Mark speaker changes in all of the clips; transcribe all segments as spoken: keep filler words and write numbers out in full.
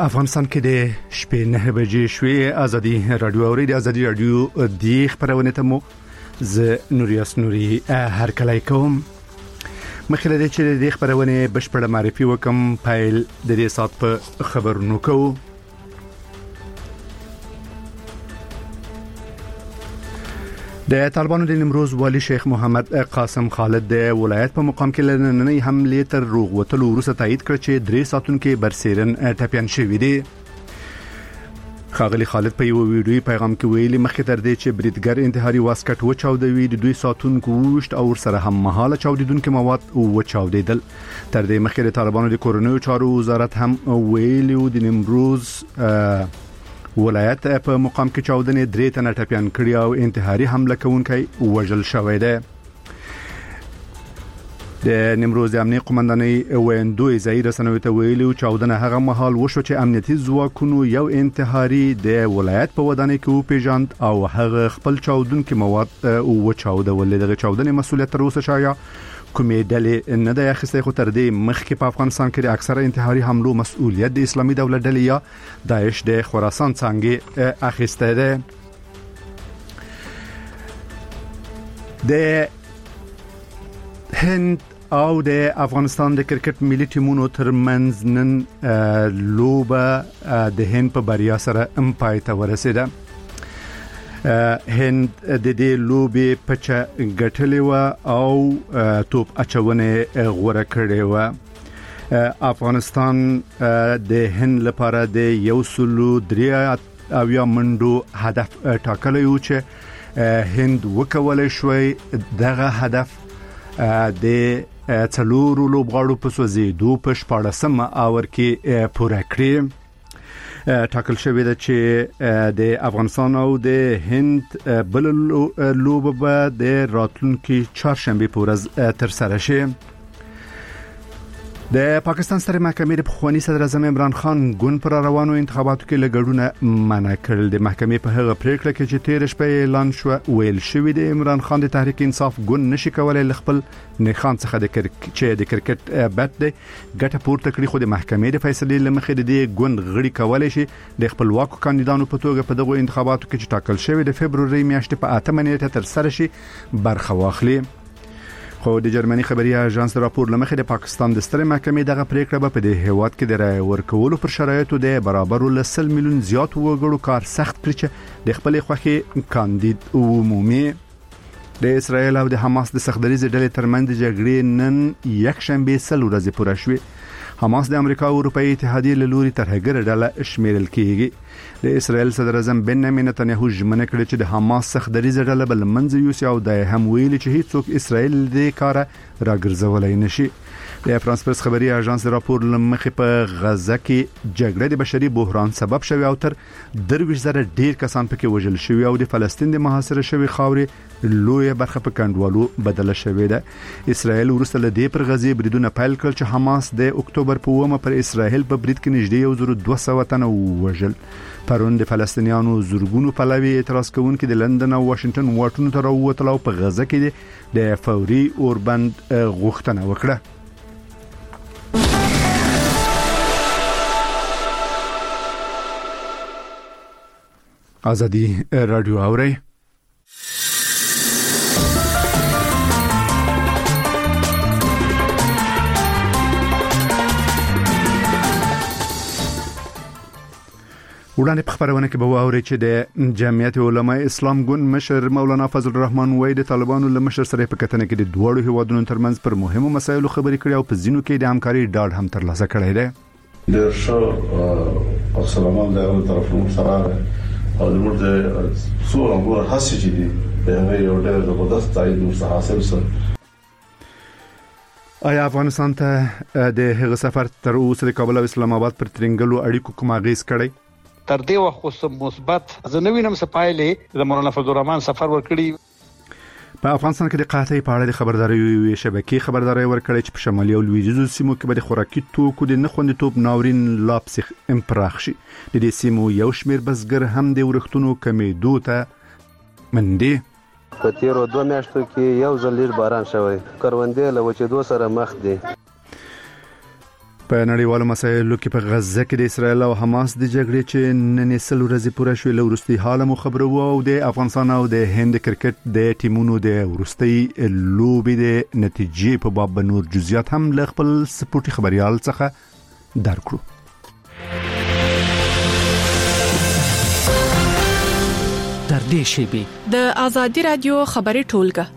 Speaker 1: افغانستان کې د شپې نه بجې شوې. ازادي رادیو اوري د ازادي رادیو د خبرونه ته مو ز نوریاس نوري هر کله کوم مخکې د چې د خبرونه بشپړه معرفي وکم فایل د دې سات په خبرونو کو. د طالبانو د نیمروز والی شیخ محمد قاسم خالد د ولایت په مقام کې لنننی حمله تر روغ وتلو وروسته تایید کړ چې درې ساتونکو برسیرن ټپيان شوی دي. خاغلی خالد په یو ویډیوي پیغام کې ویلي مخکې تر دې چې بریدګر انتحاري واسکټ وچاودوي د دوی ساتونکو وشت او سره هم مهاله چاودیدونکو مواد وچاودیدل. تر دې مخکې د طالبانو د کورونو چارو وزارت هم ویلي د نیمروز ولایت په مقام کې چاودنې درې تنه ټپيان کړي او انتحاري حمله کوونکی وژل شوی دی. د نیمروز امنیتي قومندانۍ ویندوی ظاهر رسنوي ته ویلي چاودنه هغه مهال وشو چې امنیتي ځواکونو یو انتحاري د ولایت په ودانۍ کې وپیژاند او هغه خپل چاودونکو مواد وچاودول. دغه چاودنې مسؤلیت تر اوسه شایع کومې ډلې نه د اخیسته خو تر دې مخکې په افغانستان کې د اکثره انتحاري حملو مسؤلیت د اسلامي دولت ډلې یا داعش د خراسان څنګه اخیسته ده. د هند او د افغانستان د کرکټ ملي ټیمونو ترمنځ نن لوبه د هند په بریا سره امپای ته ورسیده. هند د دې لوبې پچا ګټلې و او توپ اچونه غوړه کړې و. افغانستان د هند لپاره د یو سلو درې او یا منډو هدف ټاکلی و چې هند وکولای شوی دغه هدف د څلورو لوبغاړو په سوزیدو په شپاړسمه اور کې پوره کړی. ټاکل شوی دی چې د افغانستان او د هند بل لوبه به د راتلونکي چهارشنبه په ورځ تر سره شي. د پاکستان ستر محکمې د پخوانی صدر اعظم عمران خان ګوند پر روانو انتخاباتو کې لګړونه منع کړل. د محکمې په هغه پریکړه کې چې تیر شپه اعلان شو ویل شوی دی عمران خان د تحریک انصاف ګوند نشي کولای خپل نخان څخه د کرکټ چې د کرکټ بات دی ګټه پورته کړي. خو د محکمې د فیصلې لمخې د دې ګوند غړي کولای شي د خپلواکو کاندیدانو په توګه په دغه انتخاباتو کې چې ټاکل شوی د فبرवरी میاشتې په اتمه نیټه تر سره شي برخه واخلي. خو د جرمني خبري اژانس راپور لمخې د پاکستان د ستر محکمې دغه پریکړه به په دې هیواد کې د رای ورکولو پر شرایطو د برابرو لسل میلیون زیات وګړو کار سخت کړی چې د خپل خوخي کاندید عمومي. د اسرایل او د حماس د سختدریز ډلې ترمنځ جګړې نن یک شنبه سل ورځې پوره شوه. حماس د امریکا او اروپאי اتحادیه له لوري ترهګر ډله شمیرل کیږي. د اسرایل صدر اعظم بنیامین نتنیاهو ژمنه کړې چې د حماس سختدریز ډله بل منځ یوسي او د هم ویلي چې هیڅوک اسرایل د کاره راګرځولای نشي. د فرانس پرس خبري اژانس راپور لمخې په غزه کې جګړه د بشري بحران سبب شوی او تر درویش زره ډیر کسان پکې وژل شوی او د فلسطین د محاصره شوی خاورې لوی برخه په کندوالو بدله شوې ده. اسرائیل ورسته له دې پر غزي بریدونه پیل کړ چې حماس د اکتوبر په اومه پر اسرائیل په برید کې نږدې یو زره دوه سوه تنه وژل. پرون د فلسطینیانو زورګونو پلوي اعتراض کوونکي د لندن او واشنگټن واټونو ته راووتل او په غزه کې د فوري اوربند غوښتنه وکړه. ازادي رادیو اوري وړاندې په خبرونه کې به واوري چې د جمعیت علماء اسلام ګوند مشر مولانا فضل الرحمن وای د طالبانو له مشر سره په کتنه کې د دوړو هیوادونو ترمنځ پر مهمو مسایلو خبرې کړې او په ځینو کې د همکاري ډاډ هم ترلاسه کړی دی.
Speaker 2: د شو او سلامات د طرفونو سره او د مرده څو امور هڅې چې دي به یو ډېر زبردست تایید ورڅخه حاصل شو.
Speaker 1: آیا افغانستان ته د هغه سفر تر اوسه د کابل او اسلام آباد پر ترنګلو اړیکو کوم اغیز کړی؟
Speaker 3: تر دې وخت خو مثبت زنوینم سپایلې د مولانا فضل الرحمن سفر ورکړي.
Speaker 1: په افغانستان کې د قحطۍ په اړه د خبرداري شبکې خبرداري ورکړي چې په شمالي او لویدیځو سیمو کې به د خوراکي توکو د نخوندیتوب ناورین لاپس امپراخ شي. د دې سیمو یو شمېر بزګر هم د ورښتونو کمیدو ته منډي.
Speaker 4: په تیرو دوه میاشتو کې یو ځل ډیر باران شوی، کروندې له وچېدو سره مخ دي.
Speaker 1: په نړیوالو مسایلو کې په غزه کې د اسرایل او حماس د جګړې چې نن سل ورځې پوره شوې لورستي حاله مو خبرو او د افغانستان او د هند کرکټ د ټیمونو د ورستي لوبې د نتیجې په باب نور جزئیات هم ل خپل سپورتي خبريال څخه درکړو.
Speaker 4: در دې شی به
Speaker 5: د ازادي رادیو خبري ټولګه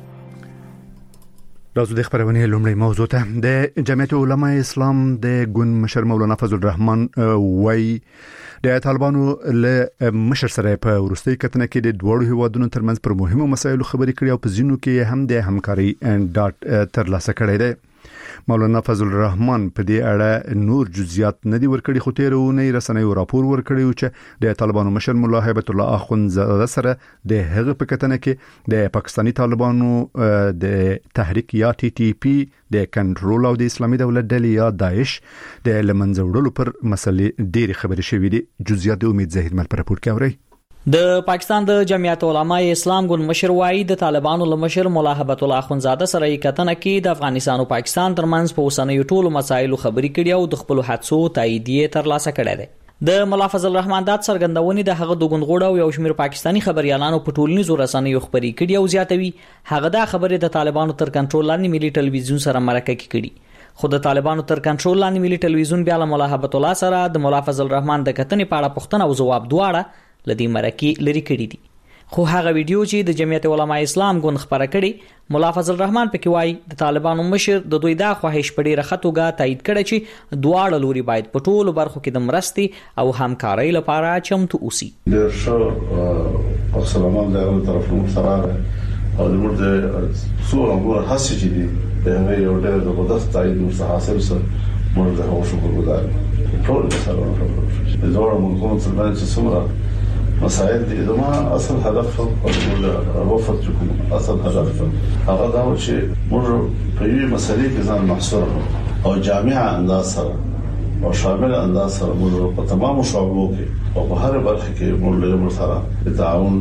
Speaker 1: راځو د خبرونه لومړی موضوع ته د جمعیت علماء اسلام د ګوند مشر مولانا فضل الرحمن وای د طالبانو له مشر سره په ورستۍ کتنه کې د دوړو هیوادونو ترمنځ پر مهمو مسایلو خبرې کړې او په ځینو کې هم د همکاري ډاټ تر لاسه کړې ده. مولانا فضل الرحمن په دې اړه نور جزئیات نه دی ورکړي، خو تیرونه رسنیو راپور ورکړی چې د طالبانو مشر مولا هیبت الله اخونزاده سره د هغه په کتنه کې د پاکستاني طالبانو د تحریک یا ټي ټي پی د کنټرول او د اسلامي دولت ډلې یا داعش د لمنځوړلو پر مسلې ډېری خبرې شوې دي. جزئیات د امید زهید مل پر راپور کې اوري.
Speaker 6: د پاکستان د جمعیت علماء اسلام ګوند مشر وایي د طالبانو له مشر مولا هیبت الله اخونزاده سره یې کتنه کې د افغانستان او پاکستان ترمنځ په اوسنیو ټولو مسایلو خبرې کړي او د خپل حادثو تاییدیه تر لاسه کړې ده. د مولا فضل الرحمن دات څرګندونې د هغه د ګوند غوړ او یو شمېر پاکستاني خبريالانو په ټولنیزو رسنیو خبرې کړي او زیاتوي هغه دا خبرې د طالبانو تر کنټرول لاندې ملي ټلویزیون سره مرکه کړي، خو د طالبانو تر کنټرول لاندې ملي ټلویزیون بیا له مولا هیبت الله سره د مولا فضل الرحمن د کتنې په اړه پوښتنه او ځواب دواړه لدی مرکی لري کړی دي. خو هغه ویډیو چې د جمعیت علماء اسلام ګوند خبره کړي مولا فضل الرحمن پکې وایي د طالبانو مشر د دوی دا خواهش پړي رختوګه تایید کړي چې دواړه لوري باید په ټولو برخو کې د مرستې او همکارۍ لپاره چمتو اوسي.
Speaker 2: د شو او سلام د طرفونو سره او د مرده صور امور حسي چې دي په یو ډېر د قدرت تایید ورسره حاصل سره مرده هو شکر گزار ټول سره د زوړ ملکونو ترمنځ چې څومره مسائل دي زما اصل هدف او وفد کوم اصل هدف هغه دا چې موږ په یوه مسلې کې ځان محصور او جامعه انداز سره او شامل انداز سره موږ په تمامو شعبو کې او په هر برخه کې موږ له موږ سره د تعاون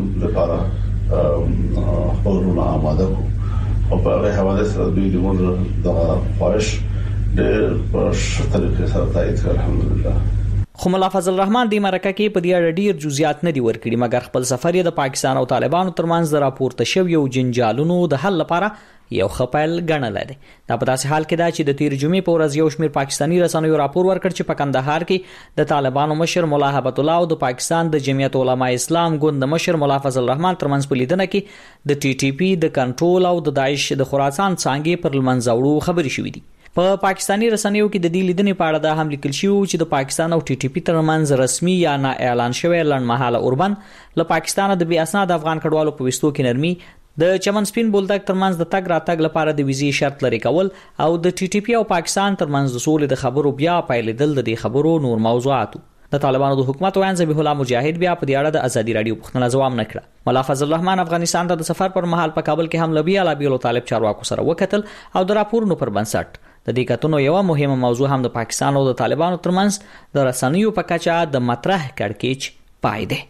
Speaker 2: لپاره خپلونه آماده کو او په هغه حواله سره دوی د موږ د خواهش د په شتل کې سره تایید کړ الحمدلله.
Speaker 6: خو مولا فضل الرحمن د مرکه کې په دې اړه ډیر جزئیات نه دی ورکړي، مګر خپل سفر یې د پاکستان او طالبانو ترمنځ د راپورته شویو جنجالونو د حل لپاره یو خپل غنل دی. دا په داسې حال کې دا چې د تیر جمعې په ورځ یو شمېر پاکستاني رسنیو راپور ورکړ چې په کندهار کې د طالبانو مشر مولا هیبت الله او د پاکستان د جمعیت علماء اسلام ګوند مشر مولا فضل الرحمن ترمنځ په لیدنه کې د ټي ټي پی د کنټرول او د داعش د خراسان څانګې پر لمنځوړو خبرې شوې دي. په پاکستاني رسنیو کې د دې لیدنې په اړه دا هم لیکل شوی چې د پاکستان او ټي ټي پی ترمنځ رسمي یا نه اعلان شوی لړمحاله اوربند له پاکستان د بي اسناد افغان کډوالو په وستو کې نرمي د چمن سپین بولدک ترمنځ د تګ راتګ لپاره د ویزې شرط لري کول او د ټي ټي پی او پاکستان ترمنځ د سولې د خبرو بیا پایلیدل د دې خبرو نور موضوعات. د طالبانو د حکومت وایي ذبیح الله مجاهد بیا په دې اړه د ازادي رادیو پوښتنه ځواب نه کړه. مولا فضل الرحمن افغانستان ته د سفر پر مهال په کابل کې هم لبی علي طالب چارواکو سره وکتل او د راپورونو پر بنسټ د دې کتنو یو مهمه موضوع هم د پاکستان او د طالبانو ترمنځ د رسنیو په کچه د مطرح کړکېچ پای دی.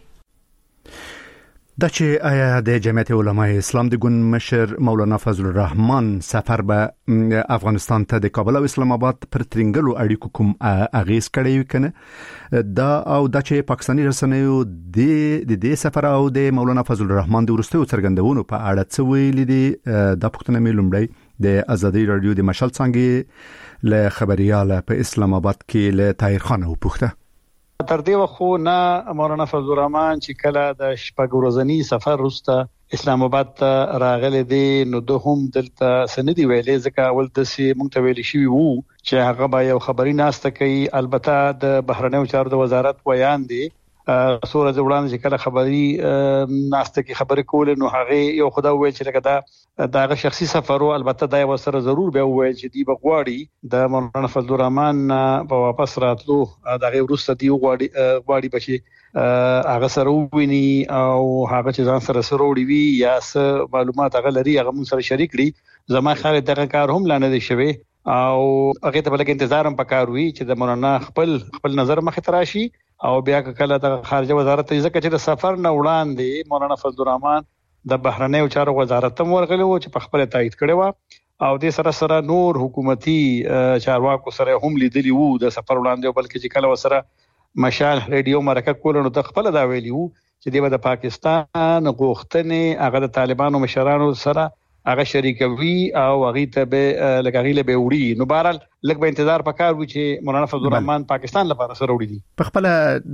Speaker 1: د چې آیا د جمعیت علماء اسلام د ګوند مشر مولانا فضل الرحمن سفر به افغانستان ته د کابل او اسلام آباد پر ترنګلو اړیکو کوم اغیز کړی کنه دا او د چې پاکستاني رسنیو د دې سفر او د مولانا فضل الرحمن د ورستیو څرګندونو په اړه څه ویل دي د پښتنه مې لومړی د ازادي رادیو د مشال څنګه له خبرياله په اسلام آباد کې له طاهر خان او پوښته
Speaker 3: تر دې وخت نه مولانا فضل الرحمن چې کله د شپږ ورځنی سفر وروسته اسلام آباد ته راغلي دي نو دوه هم دلته سندي ویلې ځکه اول د سي مونږ ته ویل شي وو چې هغه به یو خبري ناسته کوي. البته د بهرنیو چارو د وزارت بیان دی سوره ځوړان چې کله خبري ناسته کې خبرې کول نو هغه یو خدا وایي چې لکه دا دغه شخصي سفرو البته دا یو سره ضرور به وایي چې دی بغواړي د مولانا فضل الرحمن په واپس راتلو دغه ورسته دی غواړي غواړي بشي هغه سره ویني او هغه چې ځان سره سره وړي وي یا څه معلومات هغه لري هغه مون سره شریک کړي. زما خیال دغه کار هم لانه دي شوی او هغه ته بلکې انتظار هم پکاروي چې د مولانا خپل خپل نظر مخ ته راشي او بیا کله د خارجه وزارت ځکه چې د سفر نه وړاندې مولانا فضل الرحمن د بهرنیو چارو وزارت ته ورغلی و چې په خپل تایید کړی و او د سره سره نور حکومتي چارواکو سره هم لیدلی وو د سفر وړاندې، بلکې چې کله وسره مشال ریډیو مرکه کول نو د خپل دا ویلی وو چې د پاکستان غوښتنې هغه د طالبانو مشرانو سره هغه شریکوي او هغه ته به لګاغي له به وړي. نو بهرحال لږ به انتظار وکړ چې مولانا فضل الرحمن پاکستان لپاره سره وړي دي.
Speaker 1: په خپل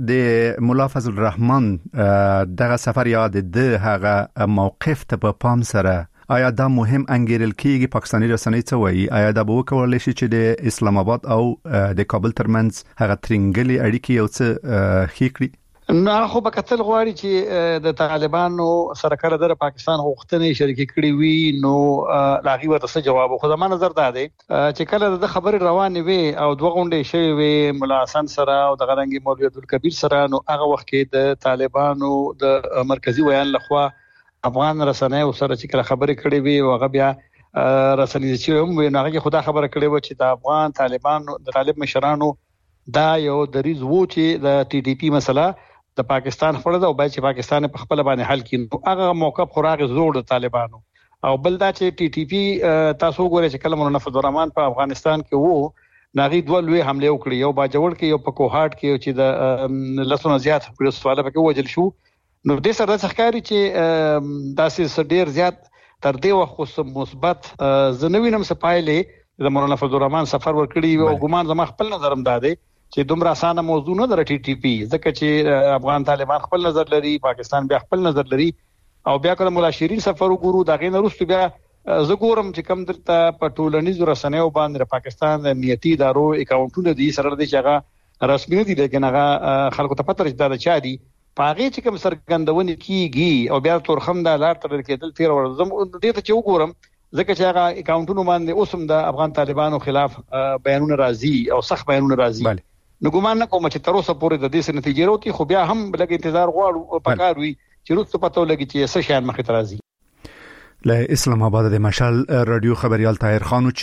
Speaker 1: د مولا فضل الرحمن دغه سفر یا د هغه موقف ته په پام سره آیا دا مهم انګیرل کیږي؟ پاکستاني رسنۍ څه وایي؟ آیا دا به وکولای شي چې د اسلام آباد او د کابل ترمنځ هغه ترنګلي اړیکې یو څه ښې کړي؟
Speaker 3: نه خو به کتل غواړي چې د طالبانو سره کله د پاکستان غوښتنې شریکي کړي وي نو لاغي ورته جواب خو زما نظر دا دی چې کله د خبرې روانې وي او دوه غونډې شوي وي مولا حسن سره او د غرنګي مولوی عبدالکبیر سره، نو هغه وخت کې د طالبانو د مرکزی ویان لخوا افغان رسنۍ سره چې کله خبرې کړي وي او هغه بیا رسنۍ چې هم وي نو هغه خدا خبره کړي و چې د افغان طالبانو د طالب مشرانو دا یو دریز وو چې د ټي ټي پی مسله د پاکستان خپل دا او باید چې پاکستان په خپل باندې حل کړي. هغه موقف خوراغ زوړ د طالبانو او بل دا چې ټي ټي پی تاسو ګورئ چې کله مولانا فضل الرحمن په افغانستان کې وو ناغي دوه لوی حمله وکړي، یو باجوړ کې یو په کوهاټ کې چې د لسونو زیات په سواله پکې وجل شو. نو د سره ځخکاري چې داسې ډیر زیات تر دې وخت مثبت زنوینم سپایلې د مولانا فضل الرحمن سفر ورکړي او ګمان زما خپل نظرم داده چې دومره اسانه موضوع نه در ټي ټي پی، ځکه چې افغان طالبان خپل نظر لري، پاکستان بیا خپل نظر لري او بیا کله مولا شیرین سفر وګورو دا غین وروسته بیا زګورم چې کم درته په ټولنیزو رسنیو باندې پاکستان د نیتی ادارو اکاونټونه دي سره د چاغه رسمي دي، لیکن هغه خلکو ته پته رسیدا د چا دي پاغه چې کوم سرګندونی کیږي او بیا تورخم د لار تر کېدل تیر ورزم دې ته چې وګورم ځکه چې هغه اکاونټونه باندې اوسم د افغان طالبانو خلاف بیانونه راځي او سخت بیانونه راځي. نو ګمان نه کوم چې تر اوسه پورې د دې نتیجې وروتي، خو بیا هم لږ انتظار غواړو پکار وي چې روسته پته ولګي چې څه شان مخې ته راځي.
Speaker 1: له اسلام آباد د مشال رادیو خبريال طاهر خانو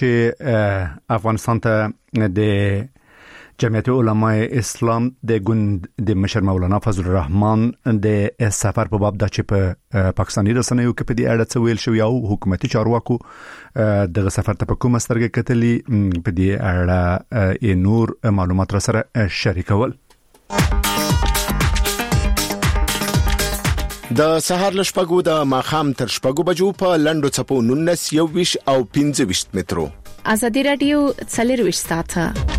Speaker 1: چې افغانستان ته د جمعیت علماء اسلام د ګوند د مشر مولانا فضل الرحمن د سفر په باب د چې په پاکستاني رسنیو کې په دې اړه څه ویل شوی او حکومتي چارواکو د سفر ته په کومه سترګه کتلې په دې اړه نور معلومات را سره شریکول.
Speaker 7: د سهار لشپګو د ماخام تر شپګو بجو په لندو چپو نونس یو ویش او پنځه ویش مترو.
Speaker 5: ازادي رادیو څلور ویش ساعته.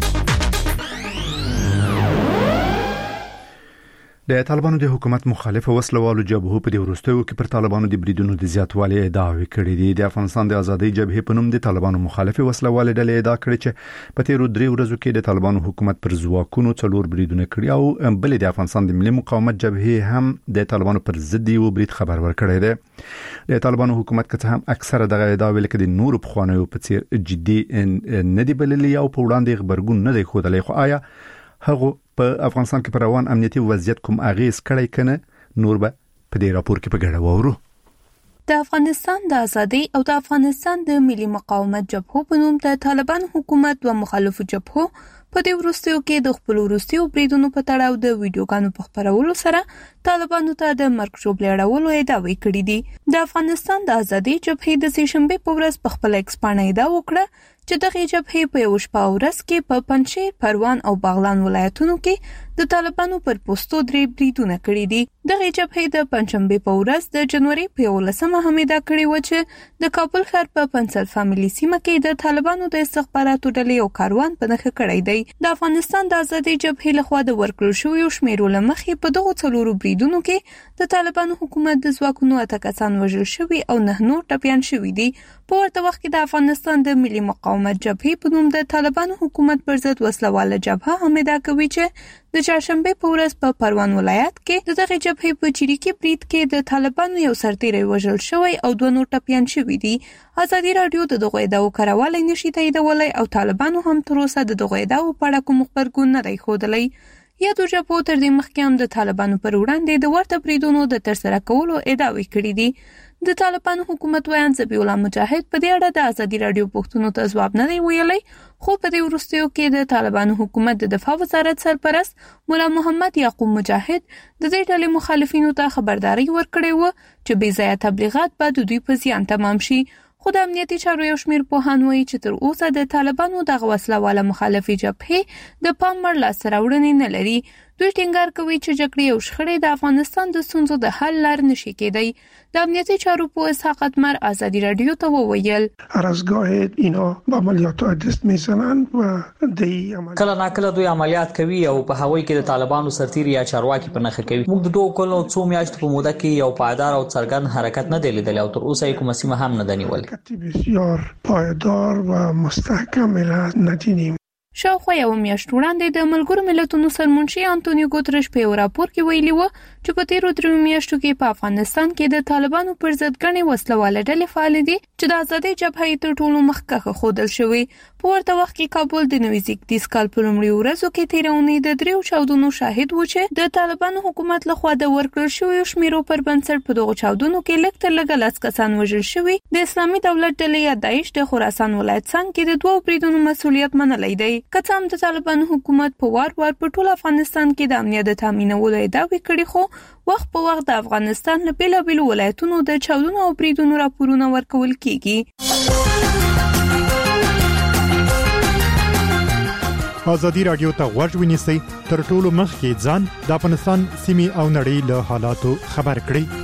Speaker 1: د طالبانو د حکومت مخالف وسلوالو جبهو په دې وروستیو کې پر طالبانو د بریدونو د زیاتوالي ادعاوې کړې دي. د افغانستان د ازادۍ جبهې په نوم د طالبانو مخالف وسلوالو ډلې ادعا کړې چې په تیرو درې ورځو کې د طالبانو حکومت پر ځواکونو څلور بریدونه کړي او بل د افغانستان د ملي مقاومت جبهې هم د طالبانو پر ضد یو برید خبر ورکړی دی. د طالبانو حکومت که هم اکثره دغه ادعاوې لکه د نورو پخوانیو په څیر جدي نه دی بللي او په وړاندې خبرګون نه دی ښودلی، خو آیا هغه په افغانستان کې پر روان امنیتي وضعیت کوم اغیز کړی کنه؟ نور به په دې راپور کې په ګډه وورو.
Speaker 8: د افغانستان د ازادۍ او د افغانستان د ملي مقاومت جبهو په نوم د طالبان حکومت او مخالفو جبهو په دې وروستیو کې د خپل وروستیو بریدونو په تړاو د ویډیوګانو په خپرولو سره طالبانو ته د مرګ ژوبل اړولو ادعاوې کړې دي. د افغانستان د ازادۍ جبهې د سهشنبه په ورځ په خپل ایکس باندې ادعا وکړه چې دغه جبهې په یو شپه ورځ کې په پنځه پروان او باغلان ولایتونو کې د طالبانو پر پوسټو درې بریدونه کړي دي. دغه جبهې د پنځشنبه په ورځ د جنوري په یولسمه هم ادعا کړې و چې د کابل ښار په پنسل فامیلی سیمه کې د طالبانو د استخباراتو ډلې او کاروان په نخښه کړی دی. د افغانستان د ازادۍ جبهې لخوا د ورکړل شویو شمیرو لمخې په دغو څلورو بریدونو کې د طالبانو حکومت د ځواکونو اته کسان وژل شوي او نه نور ټپیان شوي دي. په ورته وخت کې د افغانستان د ملي مقاومت جبهې په نوم د طالبانو حکومت پر ضد وسلواله جبهه هم ادعا کوي چې د چهارشنبه په ورځ په پروان ولایت کې د دغه جبهې په چریکي برید کې د طالبانو یو سرتیری وژل شوی او دوه نور ټپیان شوي دي. ازادي رادیو د دغه ادعاو کراوالی نشي تاییدولی او طالبانو هم تر اوسه د دغه ادعاو په اړه کوم خبرګون نه دی ښودلی. یادو جبهو تر دې مخکې هم د طالبانو پر وړاندې د ورته بریدونو د ترسره کولو ادعاوې کړې دي. د طالبانو حکومت ویان ذبیح الله مجاهد په دې اړه د ازادي رادیو پوښتنو ته ځواب نه دی ویلی، خو په دې وروستیو کې د طالبانو حکومت د دفاع وزارت سرپرست مولا محمد یعقوب مجاهد د دې ډلې مخالفینو ته خبرداري ورکړې و چې بې ځایه تبلیغات به د دوی په زیان تمام شي. خو د امنیتي چارو یو شمېر پوهان وایي چې تر اوسه د طالبانو دغه وسله واله مخالفي جبهې د پام وړ لاسته راوړنې نه لري. دوی ټینګار کوي چې جګړې او شخړې د افغانستان د ستونزو د حل لار نشي کېدی. د امنیتي چارو په اسحاق اتمر ازادي رادیو ته وویل
Speaker 9: ارزگاه اینا به عملیات دست میزنن و د
Speaker 6: کله ناکله دوی عملیات کوي او په هوایي کې د طالبانو سرتیري یا چارواکي په نخښه کوي. موږ د دوه کلونو څو میاشتو په موده کې یو پایدار او څرګند حرکت نه دی لیدلی او تر اوسه یې کومه سیمه هم نه ده نیولې.
Speaker 9: بسیار پایدار و مستحکم ندیدیم.
Speaker 8: شاوخوا یو میاشت وړاندې د ملګرو ملتونو سرمنشي انټونیو ګوترش په یو راپور کې ویلي و چې په تیرو درې میاشتو کې په افغانستان کې د طالبانو پر ضد غنې وسلواله ډلې فعال دي چې د ازادي جبهې تر ټولو مخکښه ښودل شوی. په ورته وخت کې کابل د نوي زیږدیز کال په لومړیو ورځو کې تیرونې د دریو چاودنو شاهد و چې د طالبانو حکومت لخوا د ورکړل شویو شمیرو پر بنسټ په دغو چاودنو کې لږ تر لږه لس کسان وژل شوي. د اسلامي دولت ډلې یا داعش د خراسان ولایت څنګ کې د دوه بریدونو مسؤلیت منلی دی. که څه هم د طالبانو حکومت په وار وار په ټول افغانستان کې د امنیت د تامینولو ادعاوې کړې، خو وخت په وخت د افغانستان له بیلابیلو ولایتونو د چاودنو او بریدونو راپورونه ورکول کیږي.
Speaker 10: ازادي رادیو ته غوږ ونیسئ، تر ټولو مخکې ځان د افغانستان سیمې او نړۍ له حالاتو خبر کړئ.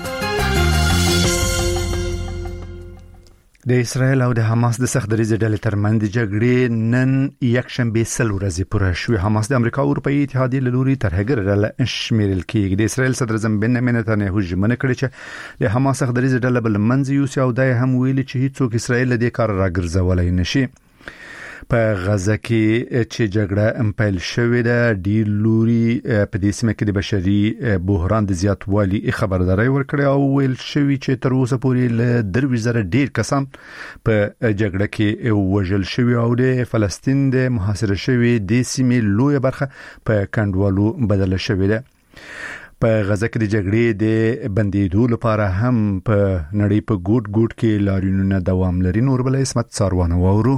Speaker 1: د اسرائیل او د حماس د سخت دریځ ډلې ترمنځ د جګړې نن یکشنبه سل ورځې پوره شوې. حماس د امریکا او اروپאי اتحادیې له لوري تر هغه ډله شمیرل کېږي. د اسرائیل صدر اعظم بنیامین نتنیاهو ژمنه کړې چې د حماس سخت دریځ ډله بل منځ یوسي او دای هم ویلي چې هیڅوک اسرائیل له دې کار راګرځولای نشي. په غزه کې چې جګړه امپایل شوې ده، ډیر لوري په دې سیمه کې د بشري بحران د زیاتوالي خبرداري ورکړه او ویل شوی چې تر اوسه پورې له دروي زره ډیر کسان په جګړه کې وژل شوی او د فلسطین د محاصره شوی د سیمې لوی برخه په کندوالو بدل شوې ده. په غزه کې د جګړې د بندیدو لپاره هم په نړۍ په ګوټ ګوټ کې لاریونونه دوام لري. نور بل اسمت ساروانه وورو.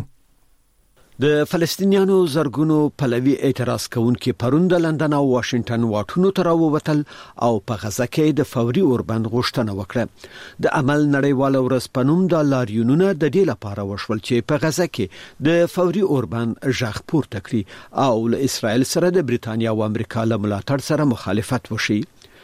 Speaker 11: د فلسطینیانو زرګونو پلوي اعتراض کوونکي پرون د لندن او واشنگټن واټونو ته راووتل او په غزه کې د فوري اوربند غوښتنه وکړه. د عمل نړیواله ورځ په نوم د لاریونونه د دې لپاره وشول چې په غزه کې د فوري اوربند ژغ پورته کړي او له اسرائیل سره د بریتانیا او امریکا له ملاتړ سره مخالفت وشي.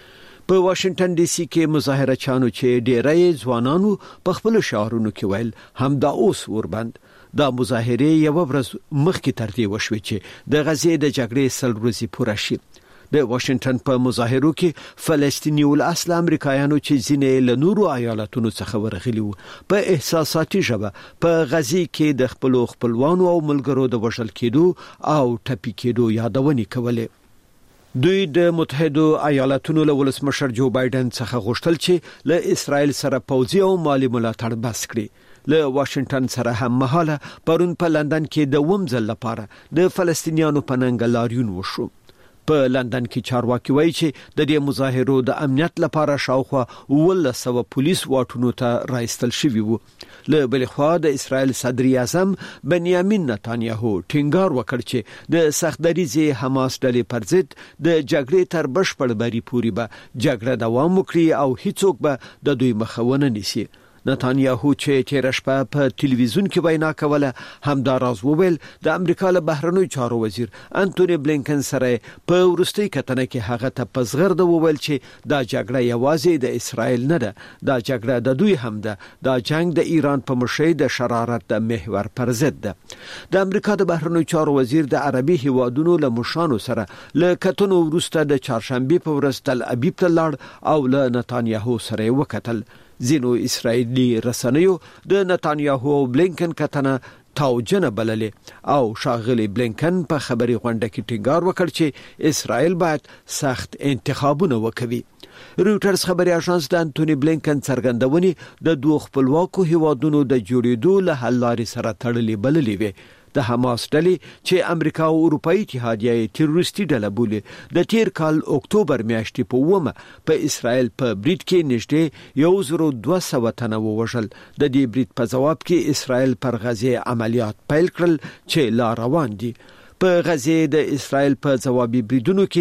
Speaker 11: په واشنگټن ډي سي کې مظاهره چانو چې ډېری ځوانانو په خپل شعارونو کې ویل هم دا اوس اوربند. دا مظاهره یو ورځ مخکې تر دې وشوه چې د غزې د جګړې سل ورځې پوره شي. د واشنگټن په مظاهرو کې فلسطیني ول اصل امریکایانو چې ځینې له نورو ایالتونو څخه ورغلي وو په احساساتي ژبه په غزې کې د خپل خپلوانو او ملګرو د وژل کېدو او ټپي کېدو یادونه کولې. دوی د متحده ایالاتونو له ولسمشر جو بایدن څخه غوښتل چې له اسرائیل سره پوځي او مالی ملاتړ بس کړي. له واشنگټن سره هم مهاله پرون په لندن کې د ومزل لپاره د فلسطینیانو په ننګ لاریون وشو. په لندن کې چارواکي وایي چې د دې مظاهرو د امنیت لپاره شاوخوا ولس سو پولیس واټونو ته راایستل شوی وو. له بل خوا د اسرائیل صدر اعظم بنیامین نتانیاهو ټینګار وکړ چې د سخت دریځ حماس ډلې پر ضد د جګړې تر بشپړ بری پورې به جګړه دوام وکړي او هیڅوک به د دوی مخاونه نشي. نتانیاهو چې تیر شپه په ټلویزیون کې وینا کوله هم دا راز وویل. د امریکا له بهرنوي چارو وزیر انټونی بلینکن سره په ورستۍ کتنه کې هغه ته پزغر د وویل چې دا جګړه یوازې د اسرائیل نه ده، دا جګړه د دوی هم ده، دا جنگ د ایران په مشرۍ د شرارت د محور پر ضد ده. د امریکا د بهرنوي چارو وزیر د عربي هیوادونو له مشانو سره له کتنو وروسته د چهارشنبه په ورځ تل ابیب ته لاړ او له نتانیاهو سره وکتل. زینو اسرائیلی رسنیو د نتانیاهو او بلینکن کتنه توجنه بللې او شاغلی بلینکن په خبري غونډه کې ټینګار وکړ چې اسرائیل باید سخت انتخابونه وکړي. رويټرز خبري اژانس د انټونی بلینکن څرګندونې د دوه خپلواکو هیوادونو د جوړېدو له حل لارې سره تړلې بللې وي. د حماس ډلې چې امریکا او اروپאי اتحادیه تروریستي ډله بولي د تیر کال اکتوبر میاشتې په ومه په اسرائیل په برید کې نږدې یو زر دوه سوه تنه ووژل. د دې برید په جواب کې اسرائیل پر غزې عملیات پیل کړل چې لا روان دي. په غزې د اسرائیل په جوابي بریدونو کې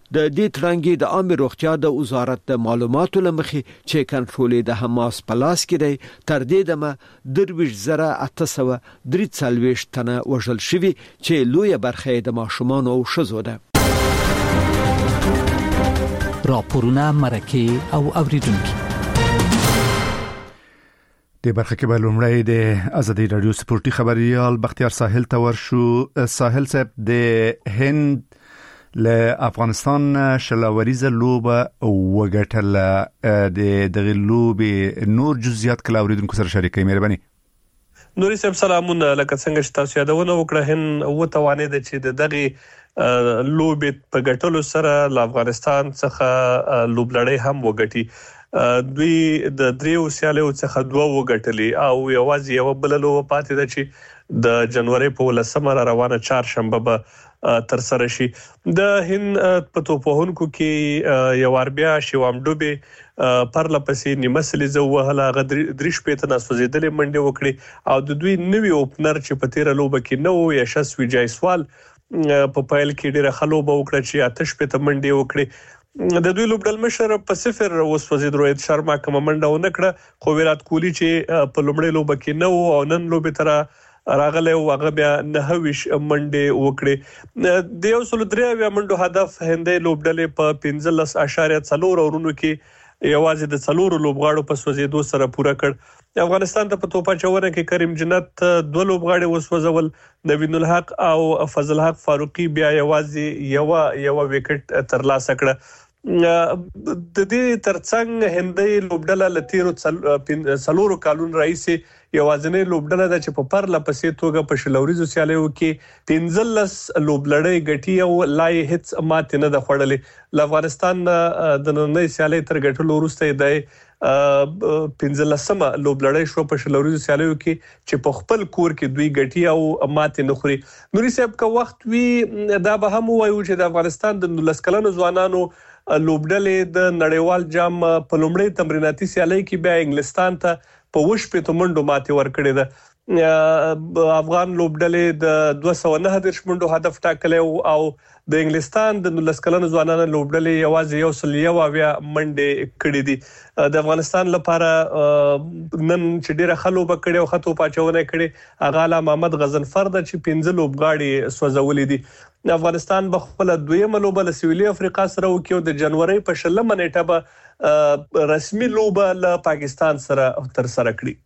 Speaker 11: د دې ترانګي د عامه روغتیا د وزارت د معلوماتو لمخې چې کنټرول د حماس پلاس کې دی تر دې دمه درویش زره اته سوه درې څلوېښت تنه وژل شوي چې لویه برخه د ماشومان او ښځو ده.
Speaker 4: راپورونه مرکه او اوریدونکو
Speaker 1: د برخه کې به لومړی د ازادي رادیو سپورتي خبريال بختیار ساحل ته ورشو. ساحل صاحب د هند له افغانستان شلاوریزه لوبه وګټله د دغه لوبې نور جزئیات کله اوریدونکو سره شریکي مهرباني.
Speaker 12: نوري صاحب سلامونه، لکه څنګه چې تاسو یادونه وکړه هند و توانید چې د دغه لوبې په ګټلو سره له افغانستان څخه لوبلړۍ هم وګټي. دوی د دریو سیالیو څخه دوه وګټلې او یوازې یو بل لوبه پاتې ده چې د جنوري په ولسمه روانه چهارشنبه به تر سره شي. د هند په توپوهونکو کې یو اربیا شیوام ډوبه پر لپسې نیمسلې زو وهله غدريش پېته نسوځیدلې منډه وکړي او د دوی نوی اوپنر چې په تیر لوبه کې نو یشسوي جایسوال په پایل کې ډیره خلوبه وکړه چې آتش پېته منډه وکړي. د دوی لوبډل مشر په صفر وسوځید روهیت شرما کوم منډه ونکړه خو ویرات کوهلی چې په لومړی لوبه کې نو او نن لوبه تر راغله او هغه بیا نه ویش منډه وکړي. د یو سل درې منډو هدف هندې لوبډلې په پنځلس اشاریه څلور اورونو کې یوازې د څلور لوبغاړو په سوځېدو سره پوره کړ. افغانستان ته په توپا چوره کې کریم جنت دوه لوبغاړي وسوځول، نوین الحق او فضل حق فاروقي بیا یوازې یو یو وکټ ترلاسه کړ. د دې ترڅنګ هندۍ لوبډله لتیرو څلورو کالونو راځي یوازینی لوبډله ده چې په پرله پسې توګه په شلوريزو سیالیو کې پنځلس لوبلړۍ ګټي او لای هیڅ ماته نه ده خوړلې. افغانستان د نننۍ سیالۍ تر ګټلو وروسته د پنځلسمه لوبلړۍ شو په شلوريزو سیالیو کې چې په خپل کور کې دوی ګټي او ماته نه خوري. نوري صاحب کا وخت وی دا به هم وایو چې د افغانستان د نولس کلنو ځوانانو لوبډلې د نړیوال جام په لومړی تمریناتي سیالۍ کې بیا انګلستان ته په وش په تومنډو ماته ورکړې ده. افغان لوبډلې د دوه سوه نه دیرش منډو هدف ټاکلې او د انګلستان د نولس کلنو ځوانانو لوبډلې یوازې یو سل یو اویا منډې کړې دي. د افغانستان لپاره نن چې ډیره خلوبه کړې او خطو پاچونه کړې اغالا محمد غزنفر د چې پنځه لوبغاړي سوځولې دي. افغانستان به خپل دویمه لوبه له سویلي افریقا سره وکړي او د جنوري په شلمه نیټه به رسمي لوبه له پاکستان سره تر سره کړي.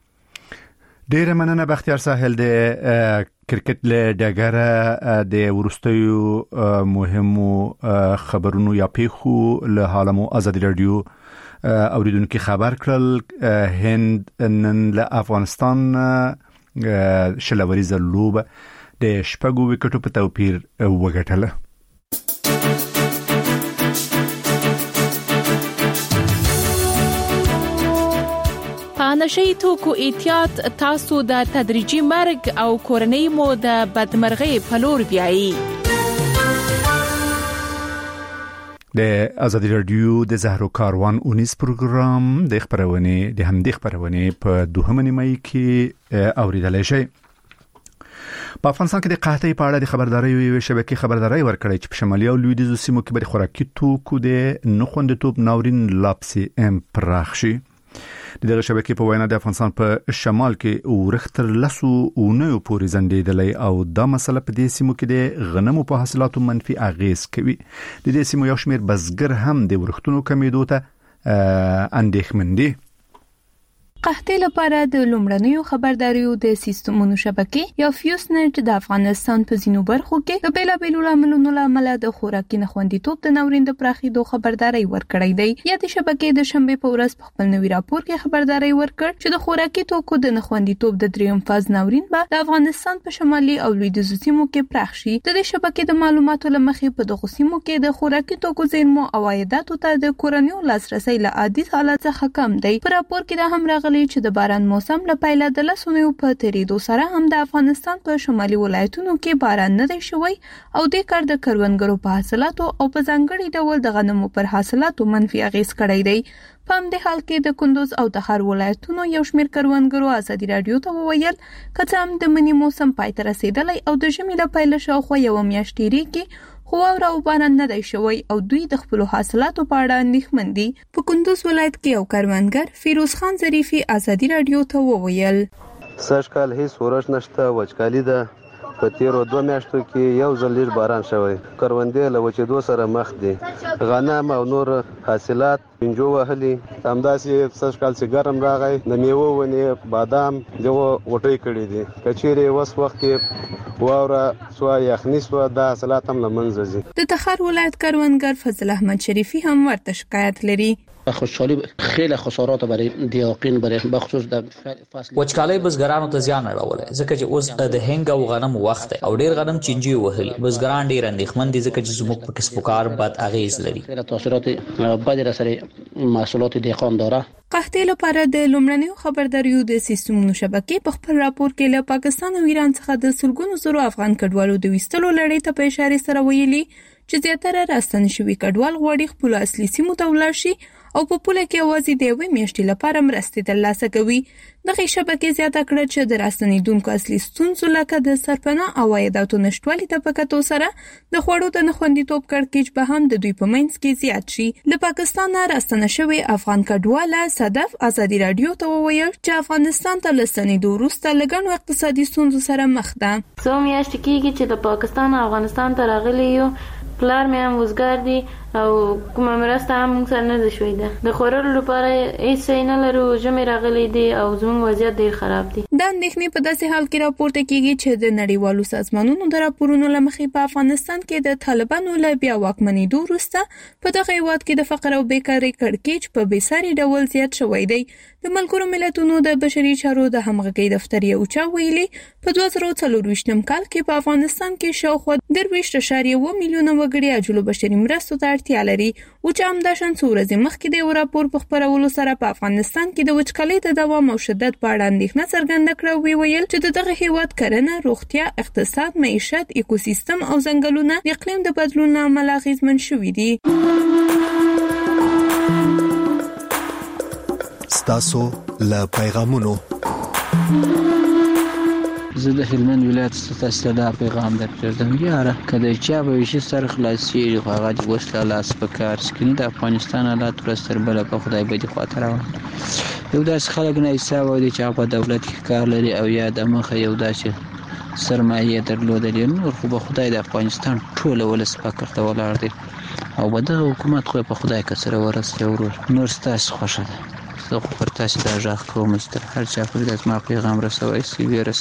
Speaker 1: ډیره مننه بختیار ساحل د کرکټ له ډګره د ورستیو مهمو خبرونو یا پیښو له حالمو ازادي رادیو اوریدونکو خبر کړل. هند نن له افغانستان شلوريزه لوبه د شپږو وکټو په توپیر وګټله.
Speaker 5: په نشي توکو احتیاط تاسو د تدریجي مرګ او کورنۍ مو د بدمرغۍ په لور بیایي.
Speaker 1: د ازادي رادیو د زهرو کاروان اونیس پروګرام د خبرونه د همدې خبرونه په دوهمه نیمه کې اوریدل شي. په افغانستان کې د قحطۍ په اړه د خبرداري یو شبکې خبرداري ورکړې چې په شمالي او لویدیځو سیمو کې بری خوراکي توکو د نخوندتوب ناورین لاپسي ام پراخ شي. دغه شبکې په وینا د افغانستان په شمال کې ورختر لسو اونیو پورې زندېدلې او دا مسله په دې سیمو کې د غنمو په حاصلاتو منفي اغیز کوي. د دې سیمو یو شمېر بزګر هم د ورختونو کمیدو ته اندېښمن دي.
Speaker 8: قحطۍ لپاره د لومړنیو خبرداريو د سیستمونو شبکې یا فیوسنت د افغانستان په ځینو برخو کې د بیلابېلو لاملونو لامل د خوراکي نخوندیتوب د ناورین د پراخېدو خبرداري ورکړې دی. یا د شبکې د شنبه په ورځ په خپل نوي راپور کې خبرداري ورکړ چې د خوراکي توکو د نخوندیتوب د دریم فاز ناورین به د افغانستان په شمالي او لویدیځو سیمو کې پراخ شي. د دې شبکې د معلوماتو لمخې په دغه سیمو کې د خوراکي توکو زیرمو او عایداتو ته د کورنیو لاسرسي له عادي حالت څخه کم دی. په راپور کې دا هم راغلی چې د باران موسم له پیله د لسونو په تیریدو سره هم د افغانستان په شمالي ولایتونو کې باران نه دی شوی او د کار د کروندګرو په حاصلاتو او په ځانګړي ډول د غنمو پر حاصلاتو منفي اغیز کړی دی. په همدې حال کې د کندوز او تخار ولایتونو یو شمېر کروندګرو ازادي رادیو ته وویل که څه هم د مني موسم پای ته رسیدلی او د ژمي له پیله شاوخوا یوه میاشت تیریږي خو واوره او باران نه دی شوی او دوی د خپل حاصلاتو په اړه اندېښمن دي. په کندوز ولایت کې یو کروندګر فیروز خان ظریفي ازادي رادیو ته وویل
Speaker 13: سږ کال هیڅ ورش نشته، وچکالي ده. په تیرو دوه میاشتو کې یو ځل لږ باران شوی، کروندې له وچېدو سره مخ دي. غنم او نور حاصلات پنجو وهلي. همداسې سږ کال چې ګرم راغی د میوو ونې بادام دغه غوټۍ کړي دي. که چیرې اوس وخت کې واوره سوه یخني سوه دا حاصلات هم له منځه ځي.
Speaker 8: د تخار ولایت کروندګر فضل احمد شریفی هم ورته شکایت لري.
Speaker 14: خوشحالی خیلی خسارات برای دیاقین برای بخصوص د فصل
Speaker 6: وچکالۍ بزګرانو ته زیان اړولی ځکه چې اوس د هنګ او غنم وخت دی او ډیر غنم چینجی وهلي. بزګران ډیر اندېښمن دي ځکه چې زموږ په کسب و کار بد اغیز لري.
Speaker 14: خیلی تاثیرات بدی را سر محصولات دیهقان داره.
Speaker 8: قحطۍ لپاره د لومړنیو خبرداریو د سیستمونو شبکې په خپل راپور کې له پاکستان او ایران څخه د سلګونو زرو افغان کډوالو د ویستلو لړۍ ته په اشاره سره ویلي چې زیاتره راستنه شوي کډوال غواړي خپل اصلي سیمو ته ولاړ شي او په پوله کې یوازې د یوې میاشتې لپاره مرستې ترلاسه کوي. دغه شبکې زیاته کړه چې د راستنېدونکو اصلي ستونزو لکه د سرپناه او عایداتو نشتوالي ته په کتو سره د خوړو د نه خوندیتوب کړکېچ به هم د دوی په منځ کې زیات شي. له پاکستانه راستنه شوی افغان کډواله صدف ازادي رادیو ته وویل چې افغانستان ته له ستنېدو وروسته له ګڼو اقتصادي ستونزو سره مخ ده.
Speaker 15: څو میاشتې کېږي چې د پاکستان او افغانستان ته راغلي یو. پلار مې هم وزګار دي او کومه مرسته هم موږ سره نه ده شوې ده. د خوړلو لپاره هېڅ شی نه لرو، ژمی راغلی دی او زموږ وضعیت ډېر خراب دی.
Speaker 8: دا اندېښنې په داسې حال کې راپورته کېږي چې د نړیوالو سازمانونو د راپورونو له مخې په افغانستان کې د طالبانو له بیا واکمنېدو وروسته په دغه هېواد کې د فقر او بیکارۍ کړکېچ په بېساري ډول زیات شوی دی. د ملګرو ملتونو د بشري چارو د همغږۍ دفتر یو چا ویلي په دوه زره څلرویشتم کال کې په افغانستان کې شاوخوا درویشت اعشاریه اووه میلیونه وګړي عاجلو بشري مرستو ته اړتیا لري. او چې همداشان څو ورځې مخکې د یو راپور په خپرولو سره په افغانستان کې د وچکالۍ د دوام او شدت په اړه اندېښنه څرګنده کړه. وی ویل چې د دغه هېواد کرنه، روغتیا، اقتصاد، معیشت، ایکوسیستم او ځنګلونه د اقلیم د بدلون له امله اغېزمن شوي دي.
Speaker 7: ستاسو له پیغامونو
Speaker 16: زه د هلمند ولایت ستاسو ته دا پیغام درکړم. یاره کله چې به وشي سر خلاصي هغه د وسله لاس په کار سکین د افغانستان حالات ورستر بل په خدای به دي خاطر یو داس خلک نه حساب ودی چې په دولت کې کار لري او یا د مخه یو داسې سرمایه درلودل نو خو به خدای د افغانستان ټول ولس پکړ ته ولاړ دي او بده حکومت خو په خدای کسره ورسره ورور نور ستاسو خوښه ده. زه خو پر تاسو دا ژغ کوم چې هر چا پر دې ما پیغام رسوي سی ویرس.